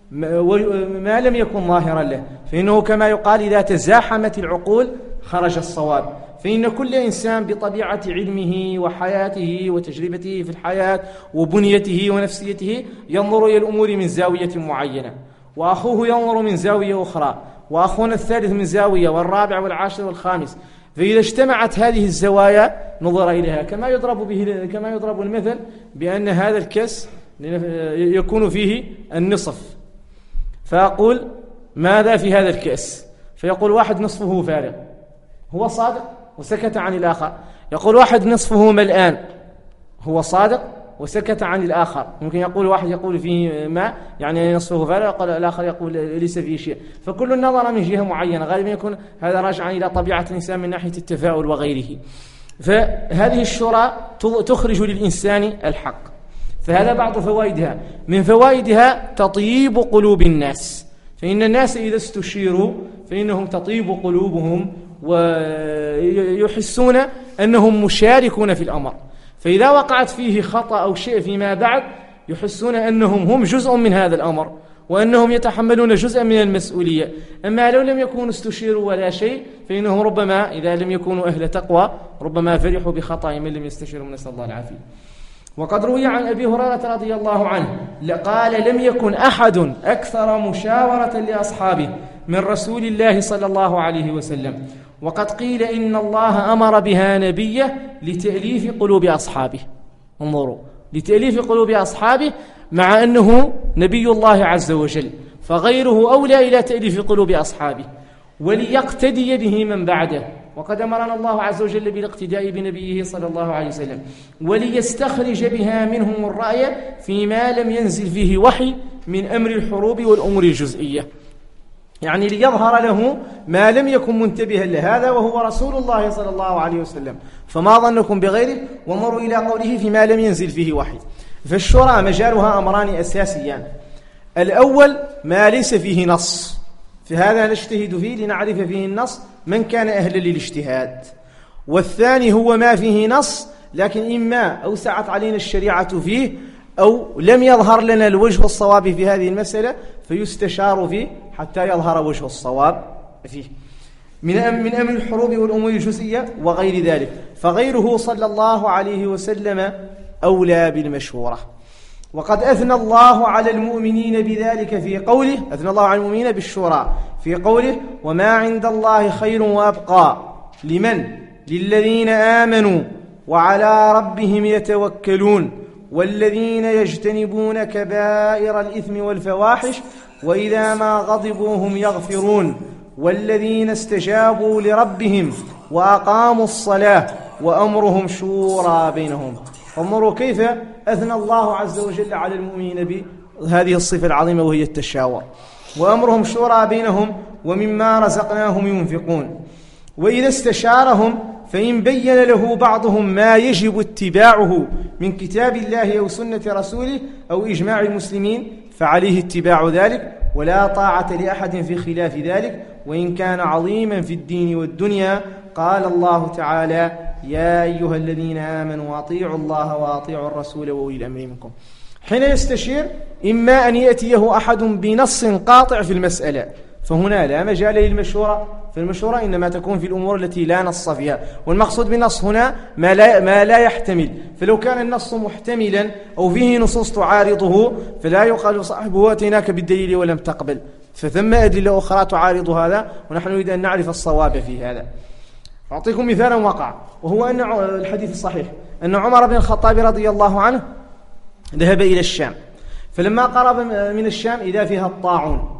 ما لم يكن ظاهرا له، فإنه كما يقال إذا تزاحمت العقول خرج الصواب. فإن كل إنسان بطبيعة علمه وحياته وتجربته في الحياة وبنيته ونفسيته ينظر إلى الأمور من زاوية معينة، وأخوه ينظر من زاوية أخرى، وأخونا الثالث من زاوية، والرابع والعاشر والخامس. فإذا اجتمعت هذه الزوايا نظر إليها، كما يضرب المثل بأن هذا الكأس يكون فيه النصف، فأقول: ماذا في هذا الكأس؟ فيقول واحد: نصفه فارغ، هو صادق وسكت عن الآخر. يقول واحد: نصفه ملآن، هو صادق وسكت عن الآخر. ممكن يقول واحد يقول فيه ماء يعني نصفه فارغ، الآخر يقول ليس فيه شيء. فكل نظر من جهة معينة، غالبا يكون هذا راجعا إلى طبيعة الإنسان من ناحية التفاؤل وغيره. فهذه الشورى تخرج للإنسان الحق. فهذا بعض فوائدها. من فوائدها تطيب قلوب الناس، فإن الناس إذا استشيروا فإنهم تطيب قلوبهم ويحسون أنهم مشاركون في الأمر. فإذا وقعت فيه خطأ أو شيء فيما بعد يحسون أنهم هم جزء من هذا الأمر وأنهم يتحملون جزءا من المسؤولية. أما لو لم يكونوا استشيروا ولا شيء فإنهم ربما إذا لم يكونوا أهل تقوى ربما فرحوا بخطأ من لم يستشيروا، نسأل الله العافية. وقد روي عن أبي هريرة رضي الله عنه قال: لم يكن أحد أكثر مشاورة لأصحابه من رسول الله صلى الله عليه وسلم. وقد قيل إن الله أمر بها نبيه لتأليف قلوب أصحابه. انظروا، لتأليف قلوب أصحابه، مع أنه نبي الله عز وجل، فغيره أولى إلى تأليف قلوب أصحابه وليقتدي به من بعده. وقد أمرنا الله عز وجل بالاقتداء بنبيه صلى الله عليه وسلم، وليستخرج بها منهم الرأي فيما لم ينزل فيه وحي من أمر الحروب والأمور الجزئية. يعني ليظهر له ما لم يكن منتبها لهذا وهو رسول الله صلى الله عليه وسلم. فما ظنكم بغيره؟ ومروا إلى قوله فيما لم ينزل فيه وحي. فالشورى مجالها أمران أساسيان: الأول ما ليس فيه نص، فهذا نجتهد فيه لنعرف فيه النص من كان أهلا للاجتهاد. والثاني هو ما فيه نص لكن إما أوسعت علينا الشريعة فيه أو لم يظهر لنا الوجه الصواب في هذه المسألة فيستشار فيه حتى يظهر وجه الصواب فيه من أمر الحروب والأمور الجزئية وغير ذلك. فغيره صلى الله عليه وسلم أولى بالمشورة. وقد أثنى الله على المؤمنين بذلك في قوله، أثنى الله على المؤمنين بالشورى في قوله: وما عند الله خير وأبقى لمن؟ للذين آمنوا وعلى ربهم يتوكلون والذين يجتنبون كبائر الإثم والفواحش وإذا ما غضبوا هم يغفرون والذين استجابوا لربهم وأقاموا الصلاة وأمرهم شورى بينهم. انظروا كيف أثنى الله عز وجل على المؤمنين بهذه الصفة العظيمة وهي التشاور. وأمرهم شورى بينهم ومما رزقناهم ينفقون. وإذا استشارهم فإن بين له بعضهم ما يجب اتباعه من كتاب الله أو سنة رسوله أو إجماع المسلمين فعليه اتباع ذلك، ولا طاعة لأحد في خلاف ذلك وإن كان عظيما في الدين والدنيا. قال الله تعالى: يا أيها الذين آمنوا أطيعوا الله وأطيعوا الرسول وأولي الأمر منكم. حين يستشير إما أن يأتيه أحد بنص قاطع في المسألة فهنا لا مجال للمشورة، فالمشورة إنما تكون في الأمور التي لا نص فيها. والمقصود بالنص هنا ما لا يحتمل، فلو كان النص محتملا أو فيه نصوص تعارضه فلا يقال صاحبه أتيناك بالدليل ولم تقبل، فثم أدلة أخرى تعارض هذا ونحن نريد أن نعرف الصواب في هذا. أعطيكم مثالا وقع، وهو أن الحديث الصحيح أن عمر بن الخطاب رضي الله عنه ذهب إلى الشام، فلما قرب من الشام إذا فيها الطاعون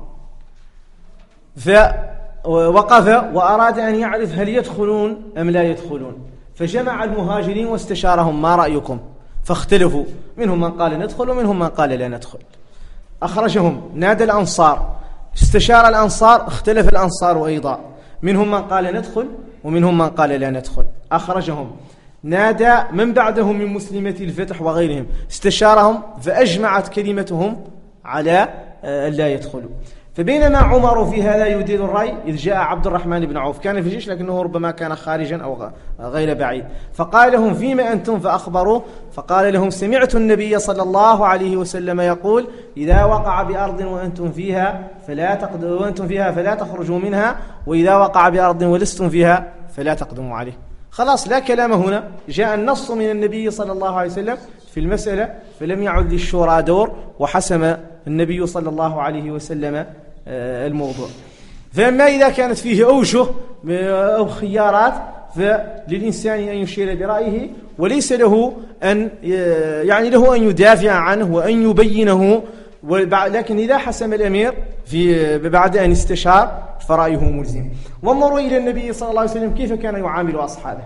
فوقف وأراد أن يعرف هل يدخلون أم لا يدخلون، فجمع المهاجرين واستشارهم: ما رأيكم؟ فاختلفوا، منهم من قال ندخل ومنهم من قال لا ندخل. أخرجهم، نادى الأنصار، استشار الأنصار، اختلف الأنصار أيضا، منهم من قال ندخل ومنهم من قال لا ندخل. أخرجهم، نادى من بعدهم من مسلمة الفتح وغيرهم، استشارهم فأجمعت كلمتهم على لا يدخلوا. فبينما عمر في هذا يدير الرأي إذ جاء عبد الرحمن بن عوف، كان في الجيش لكنه ربما كان خارجا أو غير بعيد، فقال لهم: فيما أنتم؟ فأخبروه، فقال لهم: سمعت النبي صلى الله عليه وسلم يقول: إذا وقع بأرض وأنتم فيها فلا تخرجوا منها، وإذا وقع بأرض ولستم فيها فلا تقدموا عليه. خلاص لا كلام هنا، جاء النص من النبي صلى الله عليه وسلم في المسألة، فلم يعد للشورى دور، وحسم النبي صلى الله عليه وسلم الموضوع. فأما إذا كانت فيه أوجه أو خيارات فللإنسان أن يشير برأيه، وليس له أن له أن يدافع عنه وأن يبينه، لكن إذا حسم الأمير بعد أن استشار فرأيه ملزم. وانظروا إلى النبي صلى الله عليه وسلم كيف كان يعامل أصحابه.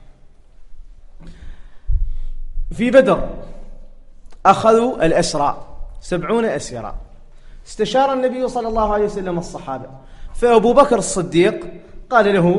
في بدر أخذوا الأسرى 70 أسيرا، استشار النبي صلى الله عليه وسلم الصحابة، فأبو بكر الصديق قال له: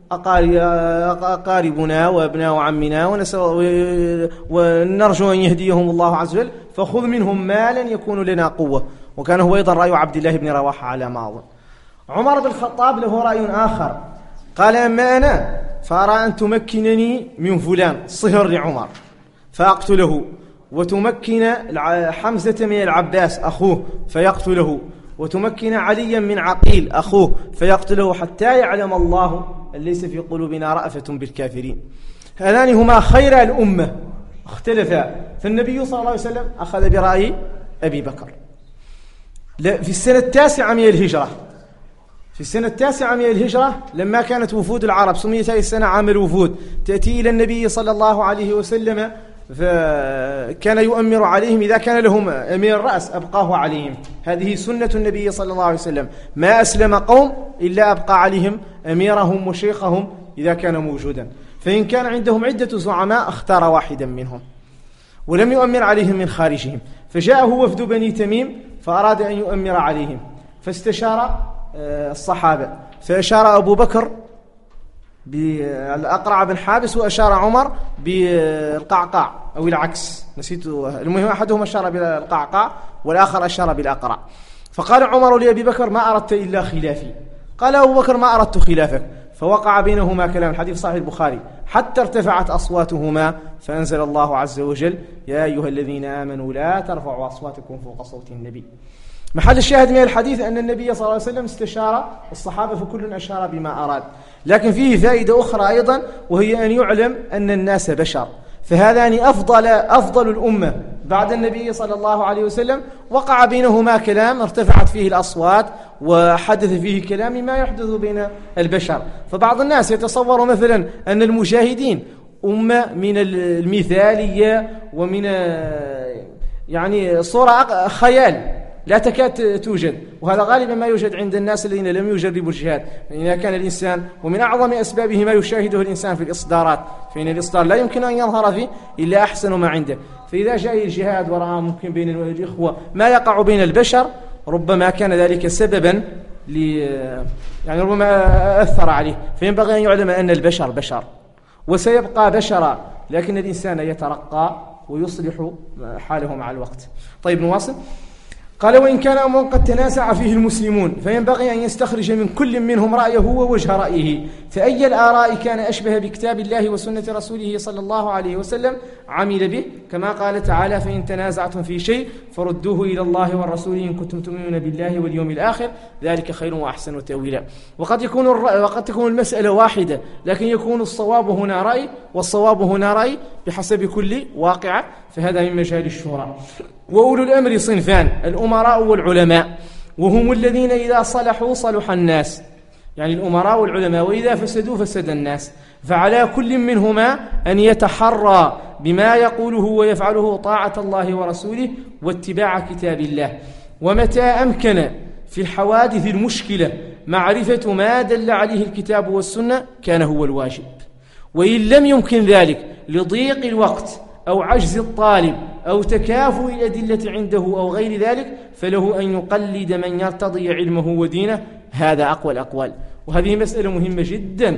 أقاربنا وابناء عمنا ونرجو أن يهديهم الله عز وجل، فخذ منهم مالا يكون لنا قوة. وكان هو أيضا رأي عبد الله بن رواحة على ما أظن. عمر بن الخطاب له رأي آخر، قال: أما أنا فأرى أن تمكنني من فلان، صهر لعمر فأقتله، وتمكن حمزة من العباس أخوه فيقتله، وتمكن عليا من عقيل أخوه فيقتله، حتى يعلم الله أن ليس في قلوبنا رأفة بالكافرين. هذان هما خير الأمة، اختلفا، فالنبي صلى الله عليه وسلم أخذ برأي أبي بكر. في السنة 9 من الهجرة، في السنة 9 من الهجرة لما كانت وفود العرب، سميت هذه السنة عام الوفود، تأتي إلى النبي صلى الله عليه وسلم، فكان يؤمر عليهم، إذا كان لهم أمير رأس أبقاه عليهم. هذه سنة النبي صلى الله عليه وسلم، ما أسلم قوم إلا أبقى عليهم أميرهم وشيخهم إذا كان موجودا، فإن كان عندهم عدة زعماء اختار واحدا منهم ولم يؤمر عليهم من خارجهم. فجاءه وفد بني تميم فأراد أن يؤمر عليهم، فاستشار الصحابة، فأشار أبو بكر بالأقرع بن حابس وأشار عمر بالقعقاع أو العكس، نسيت. المهم أحدهم أشار بالقعقاع والآخر أشار بالأقرع. فقال عمر لأبي بكر: ما أردت إلا خلافي. قال أبو بكر: ما أردت خلافك. فوقع بينهما كلام، الحديث صحيح البخاري، حتى ارتفعت أصواتهما فأنزل الله عز وجل: يا أيها الذين آمنوا لا ترفعوا أصواتكم فوق صوت النبي. محل الشاهد من الحديث أن النبي صلى الله عليه وسلم استشار الصحابة فكل أشار بما أراد، لكن فيه فائدة أخرى أيضا، وهي أن يعلم أن الناس بشر، فهذان أفضل الأمة بعد النبي صلى الله عليه وسلم، وقع بينهما كلام ارتفعت فيه الأصوات وحدث فيه كلام ما يحدث بين البشر. فبعض الناس يتصور مثلا أن المجاهدين أمة من المثالية ومن يعني صورة خيال لا تكاد توجد، وهذا غالبا ما يوجد عند الناس الذين لم يجربوا الجهاد. إذا كان الإنسان، ومن أعظم أسبابه ما يشاهده الإنسان في الإصدارات، فإن الإصدار لا يمكن أن يظهر فيه إلا أحسن ما عنده. فإذا جاء الجهاد ورأى ممكن بين الإخوة ما يقع بين البشر، ربما كان ذلك سببا يعني ربما أثر عليه. فينبغي أن يعلم أن البشر بشر وسيبقى بشرا، لكن الإنسان يترقى ويصلح حاله مع الوقت. طيب نواصل. قال: وإن كان أمر قد تنازع فيه المسلمون فينبغي أن يستخرج من كل منهم رأيه ووجه رأيه، فأي الآراء كان أشبه بكتاب الله وسنة رسوله صلى الله عليه وسلم عمل به، كما قال تعالى: فإن تنازعتم في شيء فردوه إلى الله والرسول إن كنتم تؤمنون بالله واليوم الآخر ذلك خير وأحسن تأويلا. وقد تكون المسألة واحدة، لكن يكون الصواب هنا رأي والصواب هنا رأي بحسب كل واقعة، فهذا من مجال الشورى. وأولو الأمر صنفان: الأمراء والعلماء، وهم الذين إذا صلحوا صلح الناس، يعني الأمراء والعلماء، وإذا فسدوا فسد الناس. فعلى كل منهما أن يتحرى بما يقوله ويفعله طاعة الله ورسوله واتباع كتاب الله، ومتى أمكن في الحوادث المشكلة معرفة ما دل عليه الكتاب والسنة كان هو الواجب. وإن لم يمكن ذلك لضيق الوقت أو عجز الطالب أو تكافؤ الأدلة عنده أو غير ذلك، فله أن يقلد من يرتضي علمه ودينه. هذا أقوى الأقوال، وهذه مسألة مهمة جدا.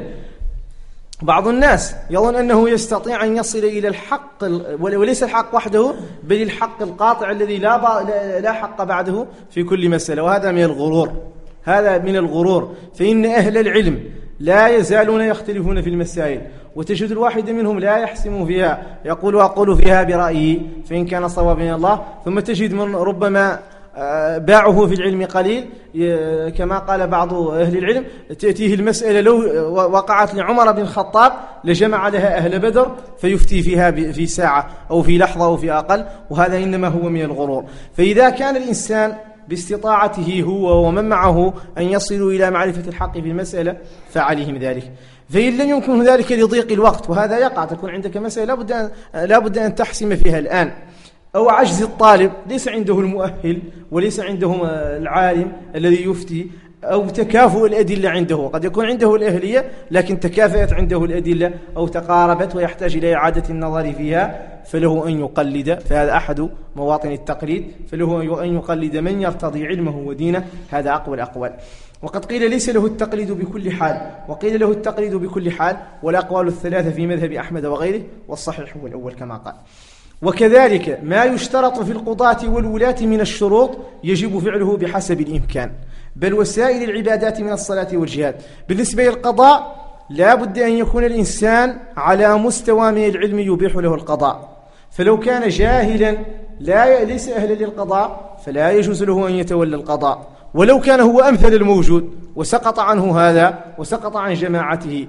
بعض الناس يظن أنه يستطيع أن يصل إلى الحق، وليس الحق وحده بل الحق القاطع الذي لا حق بعده في كل مسألة، وهذا من الغرور. هذا من الغرور، فإن أهل العلم لا يزالون يختلفون في المسائل، وتجد الواحد منهم لا يحسم فيها، يقول أقول فيها برأيي فإن كان صواب من الله، ثم تجد من ربما باعه في العلم قليل، كما قال بعض أهل العلم: تأتيه المسألة لو وقعت لعمر بن الخطاب لجمع لها أهل بدر فيفتي فيها في ساعة أو في لحظة أو في أقل، وهذا إنما هو من الغرور. فإذا كان الإنسان باستطاعته هو ومن معه أن يصلوا إلى معرفة الحق في المسألة فعليهم ذلك. فإن لم يمكن ذلك لضيق الوقت، وهذا يقع، تكون عندك مسألة لا بد أن تحسم فيها الآن، أو عجز الطالب، ليس عنده المؤهل وليس عنده العالم الذي يفتي، أو تكافؤ الأدلة عنده، قد يكون عنده الأهلية لكن تكافأت عنده الأدلة أو تقاربت ويحتاج إلى إعادة النظر فيها، فله أن يقلد. فهذا أحد مواطن التقليد، فله أن يقلد من يرتضي علمه ودينه. هذا أقوى الأقوال. وقد قيل ليس له التقليد بكل حال، وقيل له التقليد بكل حال، والأقوال الثلاثة في مذهب أحمد وغيره، والصحيح هو الأول كما قال. وكذلك ما يشترط في القضاة والولاة من الشروط يجب فعله بحسب الإمكان، بل وسائل العبادات من الصلاة والجهاد. بالنسبة للقضاء لا بد أن يكون الإنسان على مستوى من العلم يبيح له القضاء، فلو كان جاهلا ليس أهلا للقضاء فلا يجوز له أن يتولى القضاء، ولو كان هو أمثل الموجود وسقط عنه هذا وسقط عن جماعته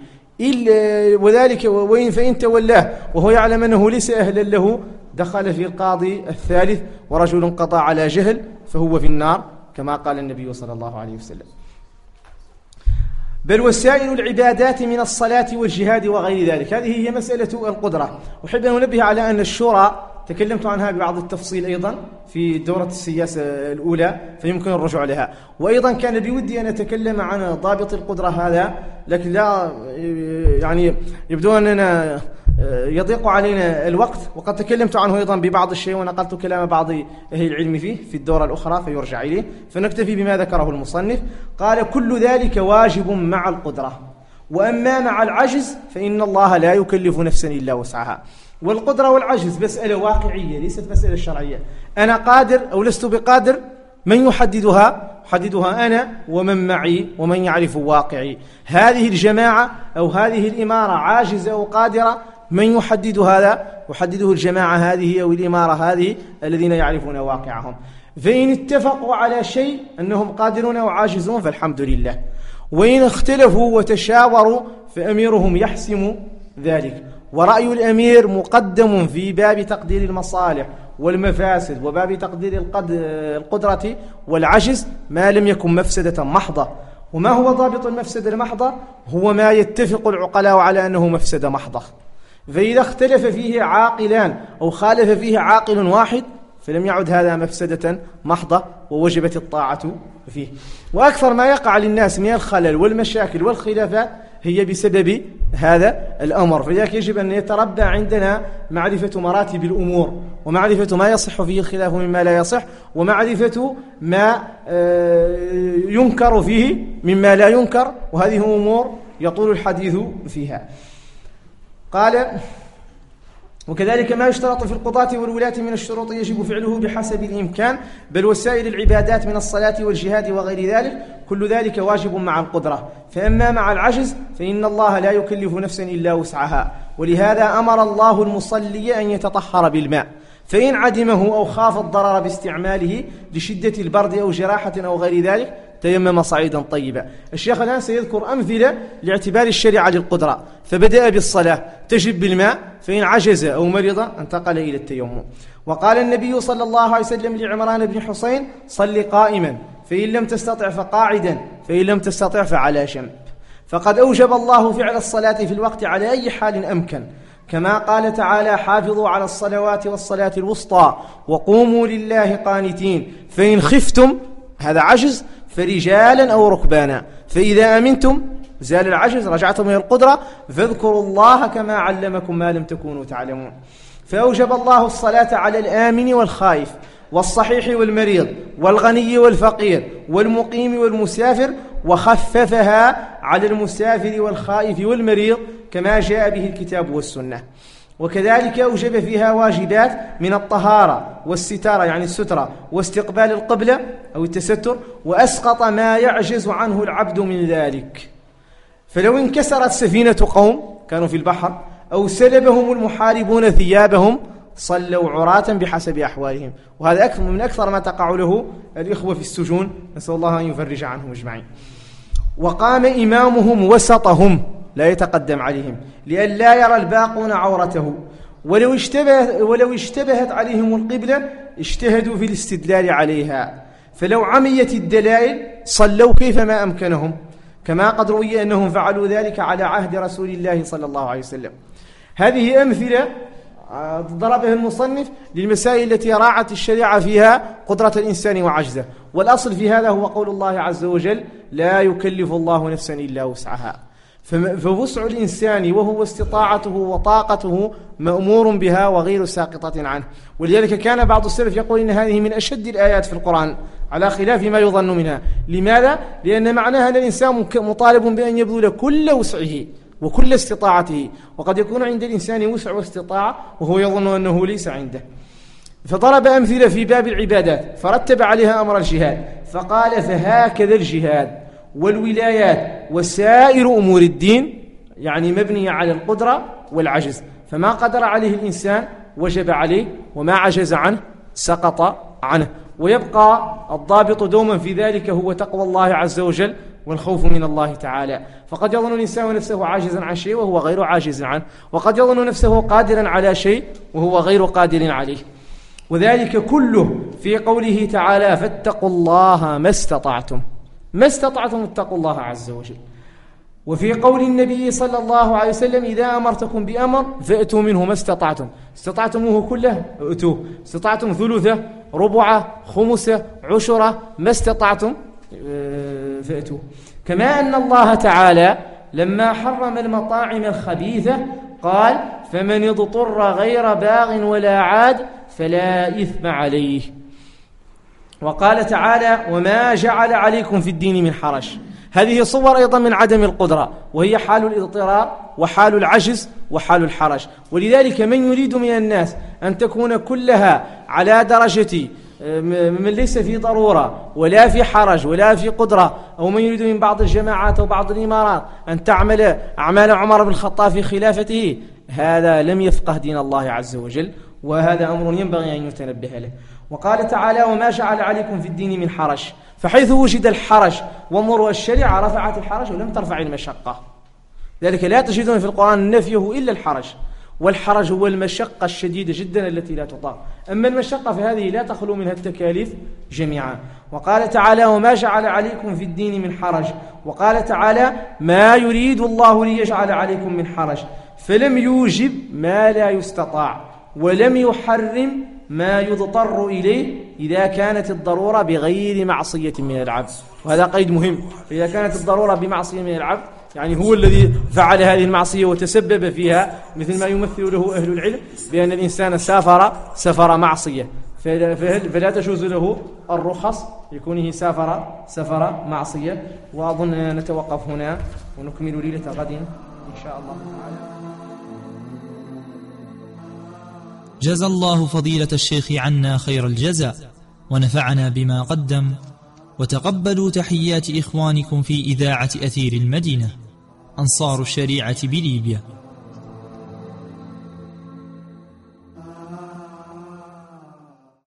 وذلك فإن تولاه وهو يعلم أنه ليس أهلا له دخل في القاضي الثالث: ورجل قضى على جهل فهو في النار، كما قال النبي صلى الله عليه وسلم. بل وسائل العبادات من الصلاة والجهاد وغير ذلك. هذه هي مسألة القدرة. أحب أن أنبه على أن الشورى تكلمت عنها ببعض التفصيل أيضا في دورة السياسة الأولى، فيمكن الرجوع لها. وأيضا كان بودي أن أتكلم عن ضابط القدرة هذا، لكن لا يعني يبدو أننا يضيق علينا الوقت، وقد تكلمت عنه أيضا ببعض الشيء ونقلت كلام بعض أهل العلم فيه في الدورة الأخرى فيرجع إليه، فنكتفي بما ذكره المصنف. قال: كل ذلك واجب مع القدرة، وأما مع العجز فإن الله لا يكلف نفسا إلا وسعها. والقدرة والعجز مسألة واقعية ليست مسألة شرعية. أنا قادر أو لست بقادر، من يحددها؟ يحددها أنا ومن معي ومن يعرف واقعي. هذه الجماعة أو هذه الإمارة عاجزة أو قادرة، من يحدد هذا؟ يحدده الجماعة هذه أو الإمارة هذه الذين يعرفون واقعهم. فإن اتفقوا على شيء أنهم قادرون أو عاجزون فالحمد لله، وإن اختلفوا وتشاوروا فأميرهم يحسم ذلك. ورأي الأمير مقدم في باب تقدير المصالح والمفاسد وباب تقدير القدرة والعجز ما لم يكن مفسدة محضة. وما هو ضابط المفسدة المحضة؟ هو ما يتفق العقلاء على أنه مفسدة محضة. فإذا اختلف فيه عاقلان أو خالف فيه عاقل واحد فلم يعد هذا مفسدة محضة ووجبت الطاعة فيه. وأكثر ما يقع للناس من الخلل والمشاكل والخلافات هي بسبب هذا الأمر. فلذلك يجب أن يتربى عندنا معرفة مراتب الأمور، ومعرفة ما يصح فيه الخلاف مما لا يصح، ومعرفة ما ينكر فيه مما لا ينكر، وهذه أمور يطول الحديث فيها. قال: وكذلك ما يشترط في القضاة والولاة من الشروط يجب فعله بحسب الإمكان، بل وسائر العبادات من الصلاة والجهاد وغير ذلك كل ذلك واجب مع القدرة. فأما مع العجز فإن الله لا يكلف نفسا إلا وسعها، ولهذا أمر الله المصلي أن يتطهر بالماء، فإن عدمه أو خاف الضرر باستعماله لشدة البرد أو جراحة أو غير ذلك تيمم صعيدا طيبا. الشيخ الآن سيذكر أمثلة لاعتبار الشريعة للقدرة، فبدأ بالصلاة تجب بالماء، فإن عجز أو مرض انتقل إلى التيمم. وقال النبي صلى الله عليه وسلم لعمران بن حسين: صل قائما، فإن لم تستطع فقاعدا، فإن لم تستطع فعلى جنب. فقد أوجب الله فعل الصلاة في الوقت على أي حال أمكن، كما قال تعالى: حافظوا على الصلوات والصلاة الوسطى وقوموا لله قانتين، فإن خفتم، هذا عجز، فرجالا أو ركبانا، فإذا أمنتم، زال العجز، رجعتم إلى القدرة، فاذكروا الله كما علمكم ما لم تكونوا تعلمون. فأوجب الله الصلاة على الآمن والخائف والصحيح والمريض والغني والفقير والمقيم والمسافر، وخففها على المسافر والخائف والمريض كما جاء به الكتاب والسنة. وكذلك أوجب فيها واجبات من الطهارة والستارة، يعني السترة، واستقبال القبلة أو التستر، وأسقط ما يعجز عنه العبد من ذلك. فلو انكسرت سفينة قوم كانوا في البحر أو سلبهم المحاربون ثيابهم صلوا عراة بحسب أحوالهم، وهذا من أكثر ما تقع له الإخوة في السجون، نسأل الله أن يفرج عنهم أجمعين. وقام إمامهم وسطهم لا يتقدم عليهم لئلا يرى الباقون عورته، ولو اشتبهت عليهم القبلة اجتهدوا في الاستدلال عليها، فلو عميت الدلائل صلوا كيفما أمكنهم، كما قد روي أنهم فعلوا ذلك على عهد رسول الله صلى الله عليه وسلم. هذه أمثلة ضربها المصنف للمسائل التي راعت الشريعة فيها قدرة الإنسان وعجزه. والأصل في هذا هو قول الله عز وجل: لا يكلف الله نفسا إلا وسعها. فوسع الإنسان وهو استطاعته وطاقته مأمور بها وغير ساقطة عنه. ولذلك كان بعض السلف يقول إن هذه من أشد الآيات في القرآن على خلاف ما يظن منها. لماذا؟ لأن معناها أن الإنسان مطالب بأن يبذل كل وسعه وكل استطاعته، وقد يكون عند الإنسان وسع واستطاعة وهو يظن أنه ليس عنده. فضرب أمثلة في باب العبادات فرتب عليها أمر الجهاد، فقال: فهكذا الجهاد والولايات وسائر أمور الدين، يعني مبنية على القدرة والعجز، فما قدر عليه الإنسان وجب عليه، وما عجز عنه سقط عنه. ويبقى الضابط دوما في ذلك هو تقوى الله عز وجل والخوف من الله تعالى. فقد يظن الإنسان نفسه عاجزا عن شيء وهو غير عاجز عنه، وقد يظن نفسه قادرا على شيء وهو غير قادر عليه، وذلك كله في قوله تعالى: فاتقوا الله ما استطعتم. ما استطعتم اتقوا الله عز وجل. وفي قول النبي صلى الله عليه وسلم إذا أمرتكم بأمر فأتوا منه ما استطعتم، استطعتموه كله أتوه، استطعتم ثلثه ربعه خمسه عشره ما استطعتم فأتوه. كما أن الله تعالى لما حرم المطاعم الخبيثة قال فمن اضطر غير باغ ولا عاد فلا إثم عليه. وقال تعالى وما جعل عليكم في الدين من حرج. هذه صور أيضا من عدم القدرة، وهي حال الاضطرار وحال العجز وحال الحرج. ولذلك من يريد من الناس أن تكون كلها على درجة من ليس في ضرورة ولا في حرج ولا في قدرة، أو من يريد من بعض الجماعات أو بعض الإمارات أن تعمل أعمال عمر بن الخطاب في خلافته، هذا لم يفقه دين الله عز وجل، وهذا أمر ينبغي أن يتنبه له. وقال تعالى وما جعل عليكم في الدين من حرج، فحيث وجد الحرج ومر الشريعة رفعت الحرج ولم ترفع المشقة. ذلك لا تجدون في القرآن نفيه إلا الحرج، والحرج هو المشقة الشديدة جدا التي لا تطاق. أما المشقة فهذه لا تخلو منها التكاليف جميعا. وقال تعالى وما جعل عليكم في الدين من حرج. وقال تعالى ما يريد الله ليجعل عليكم من حرج، فلم يوجب ما لا يستطاع ولم يحرم ما يضطر إليه إذا كانت الضرورة بغير معصية من العبد. وهذا قيد مهم، إذا كانت الضرورة بمعصية من العبد يعني هو الذي فعل هذه المعصية وتسبب فيها، مثل ما يمثل له أهل العلم بأن الإنسان سافر معصية، فلا تجوز له الرخص لكونه سافر معصية. وأظن نتوقف هنا ونكمل ليلة غد إن شاء الله تعالى. جزى الله فضيلة الشيخ عنا خير الجزاء ونفعنا بما قدم، وتقبلوا تحيات إخوانكم في إذاعة أثير المدينة أنصار الشريعة بليبيا.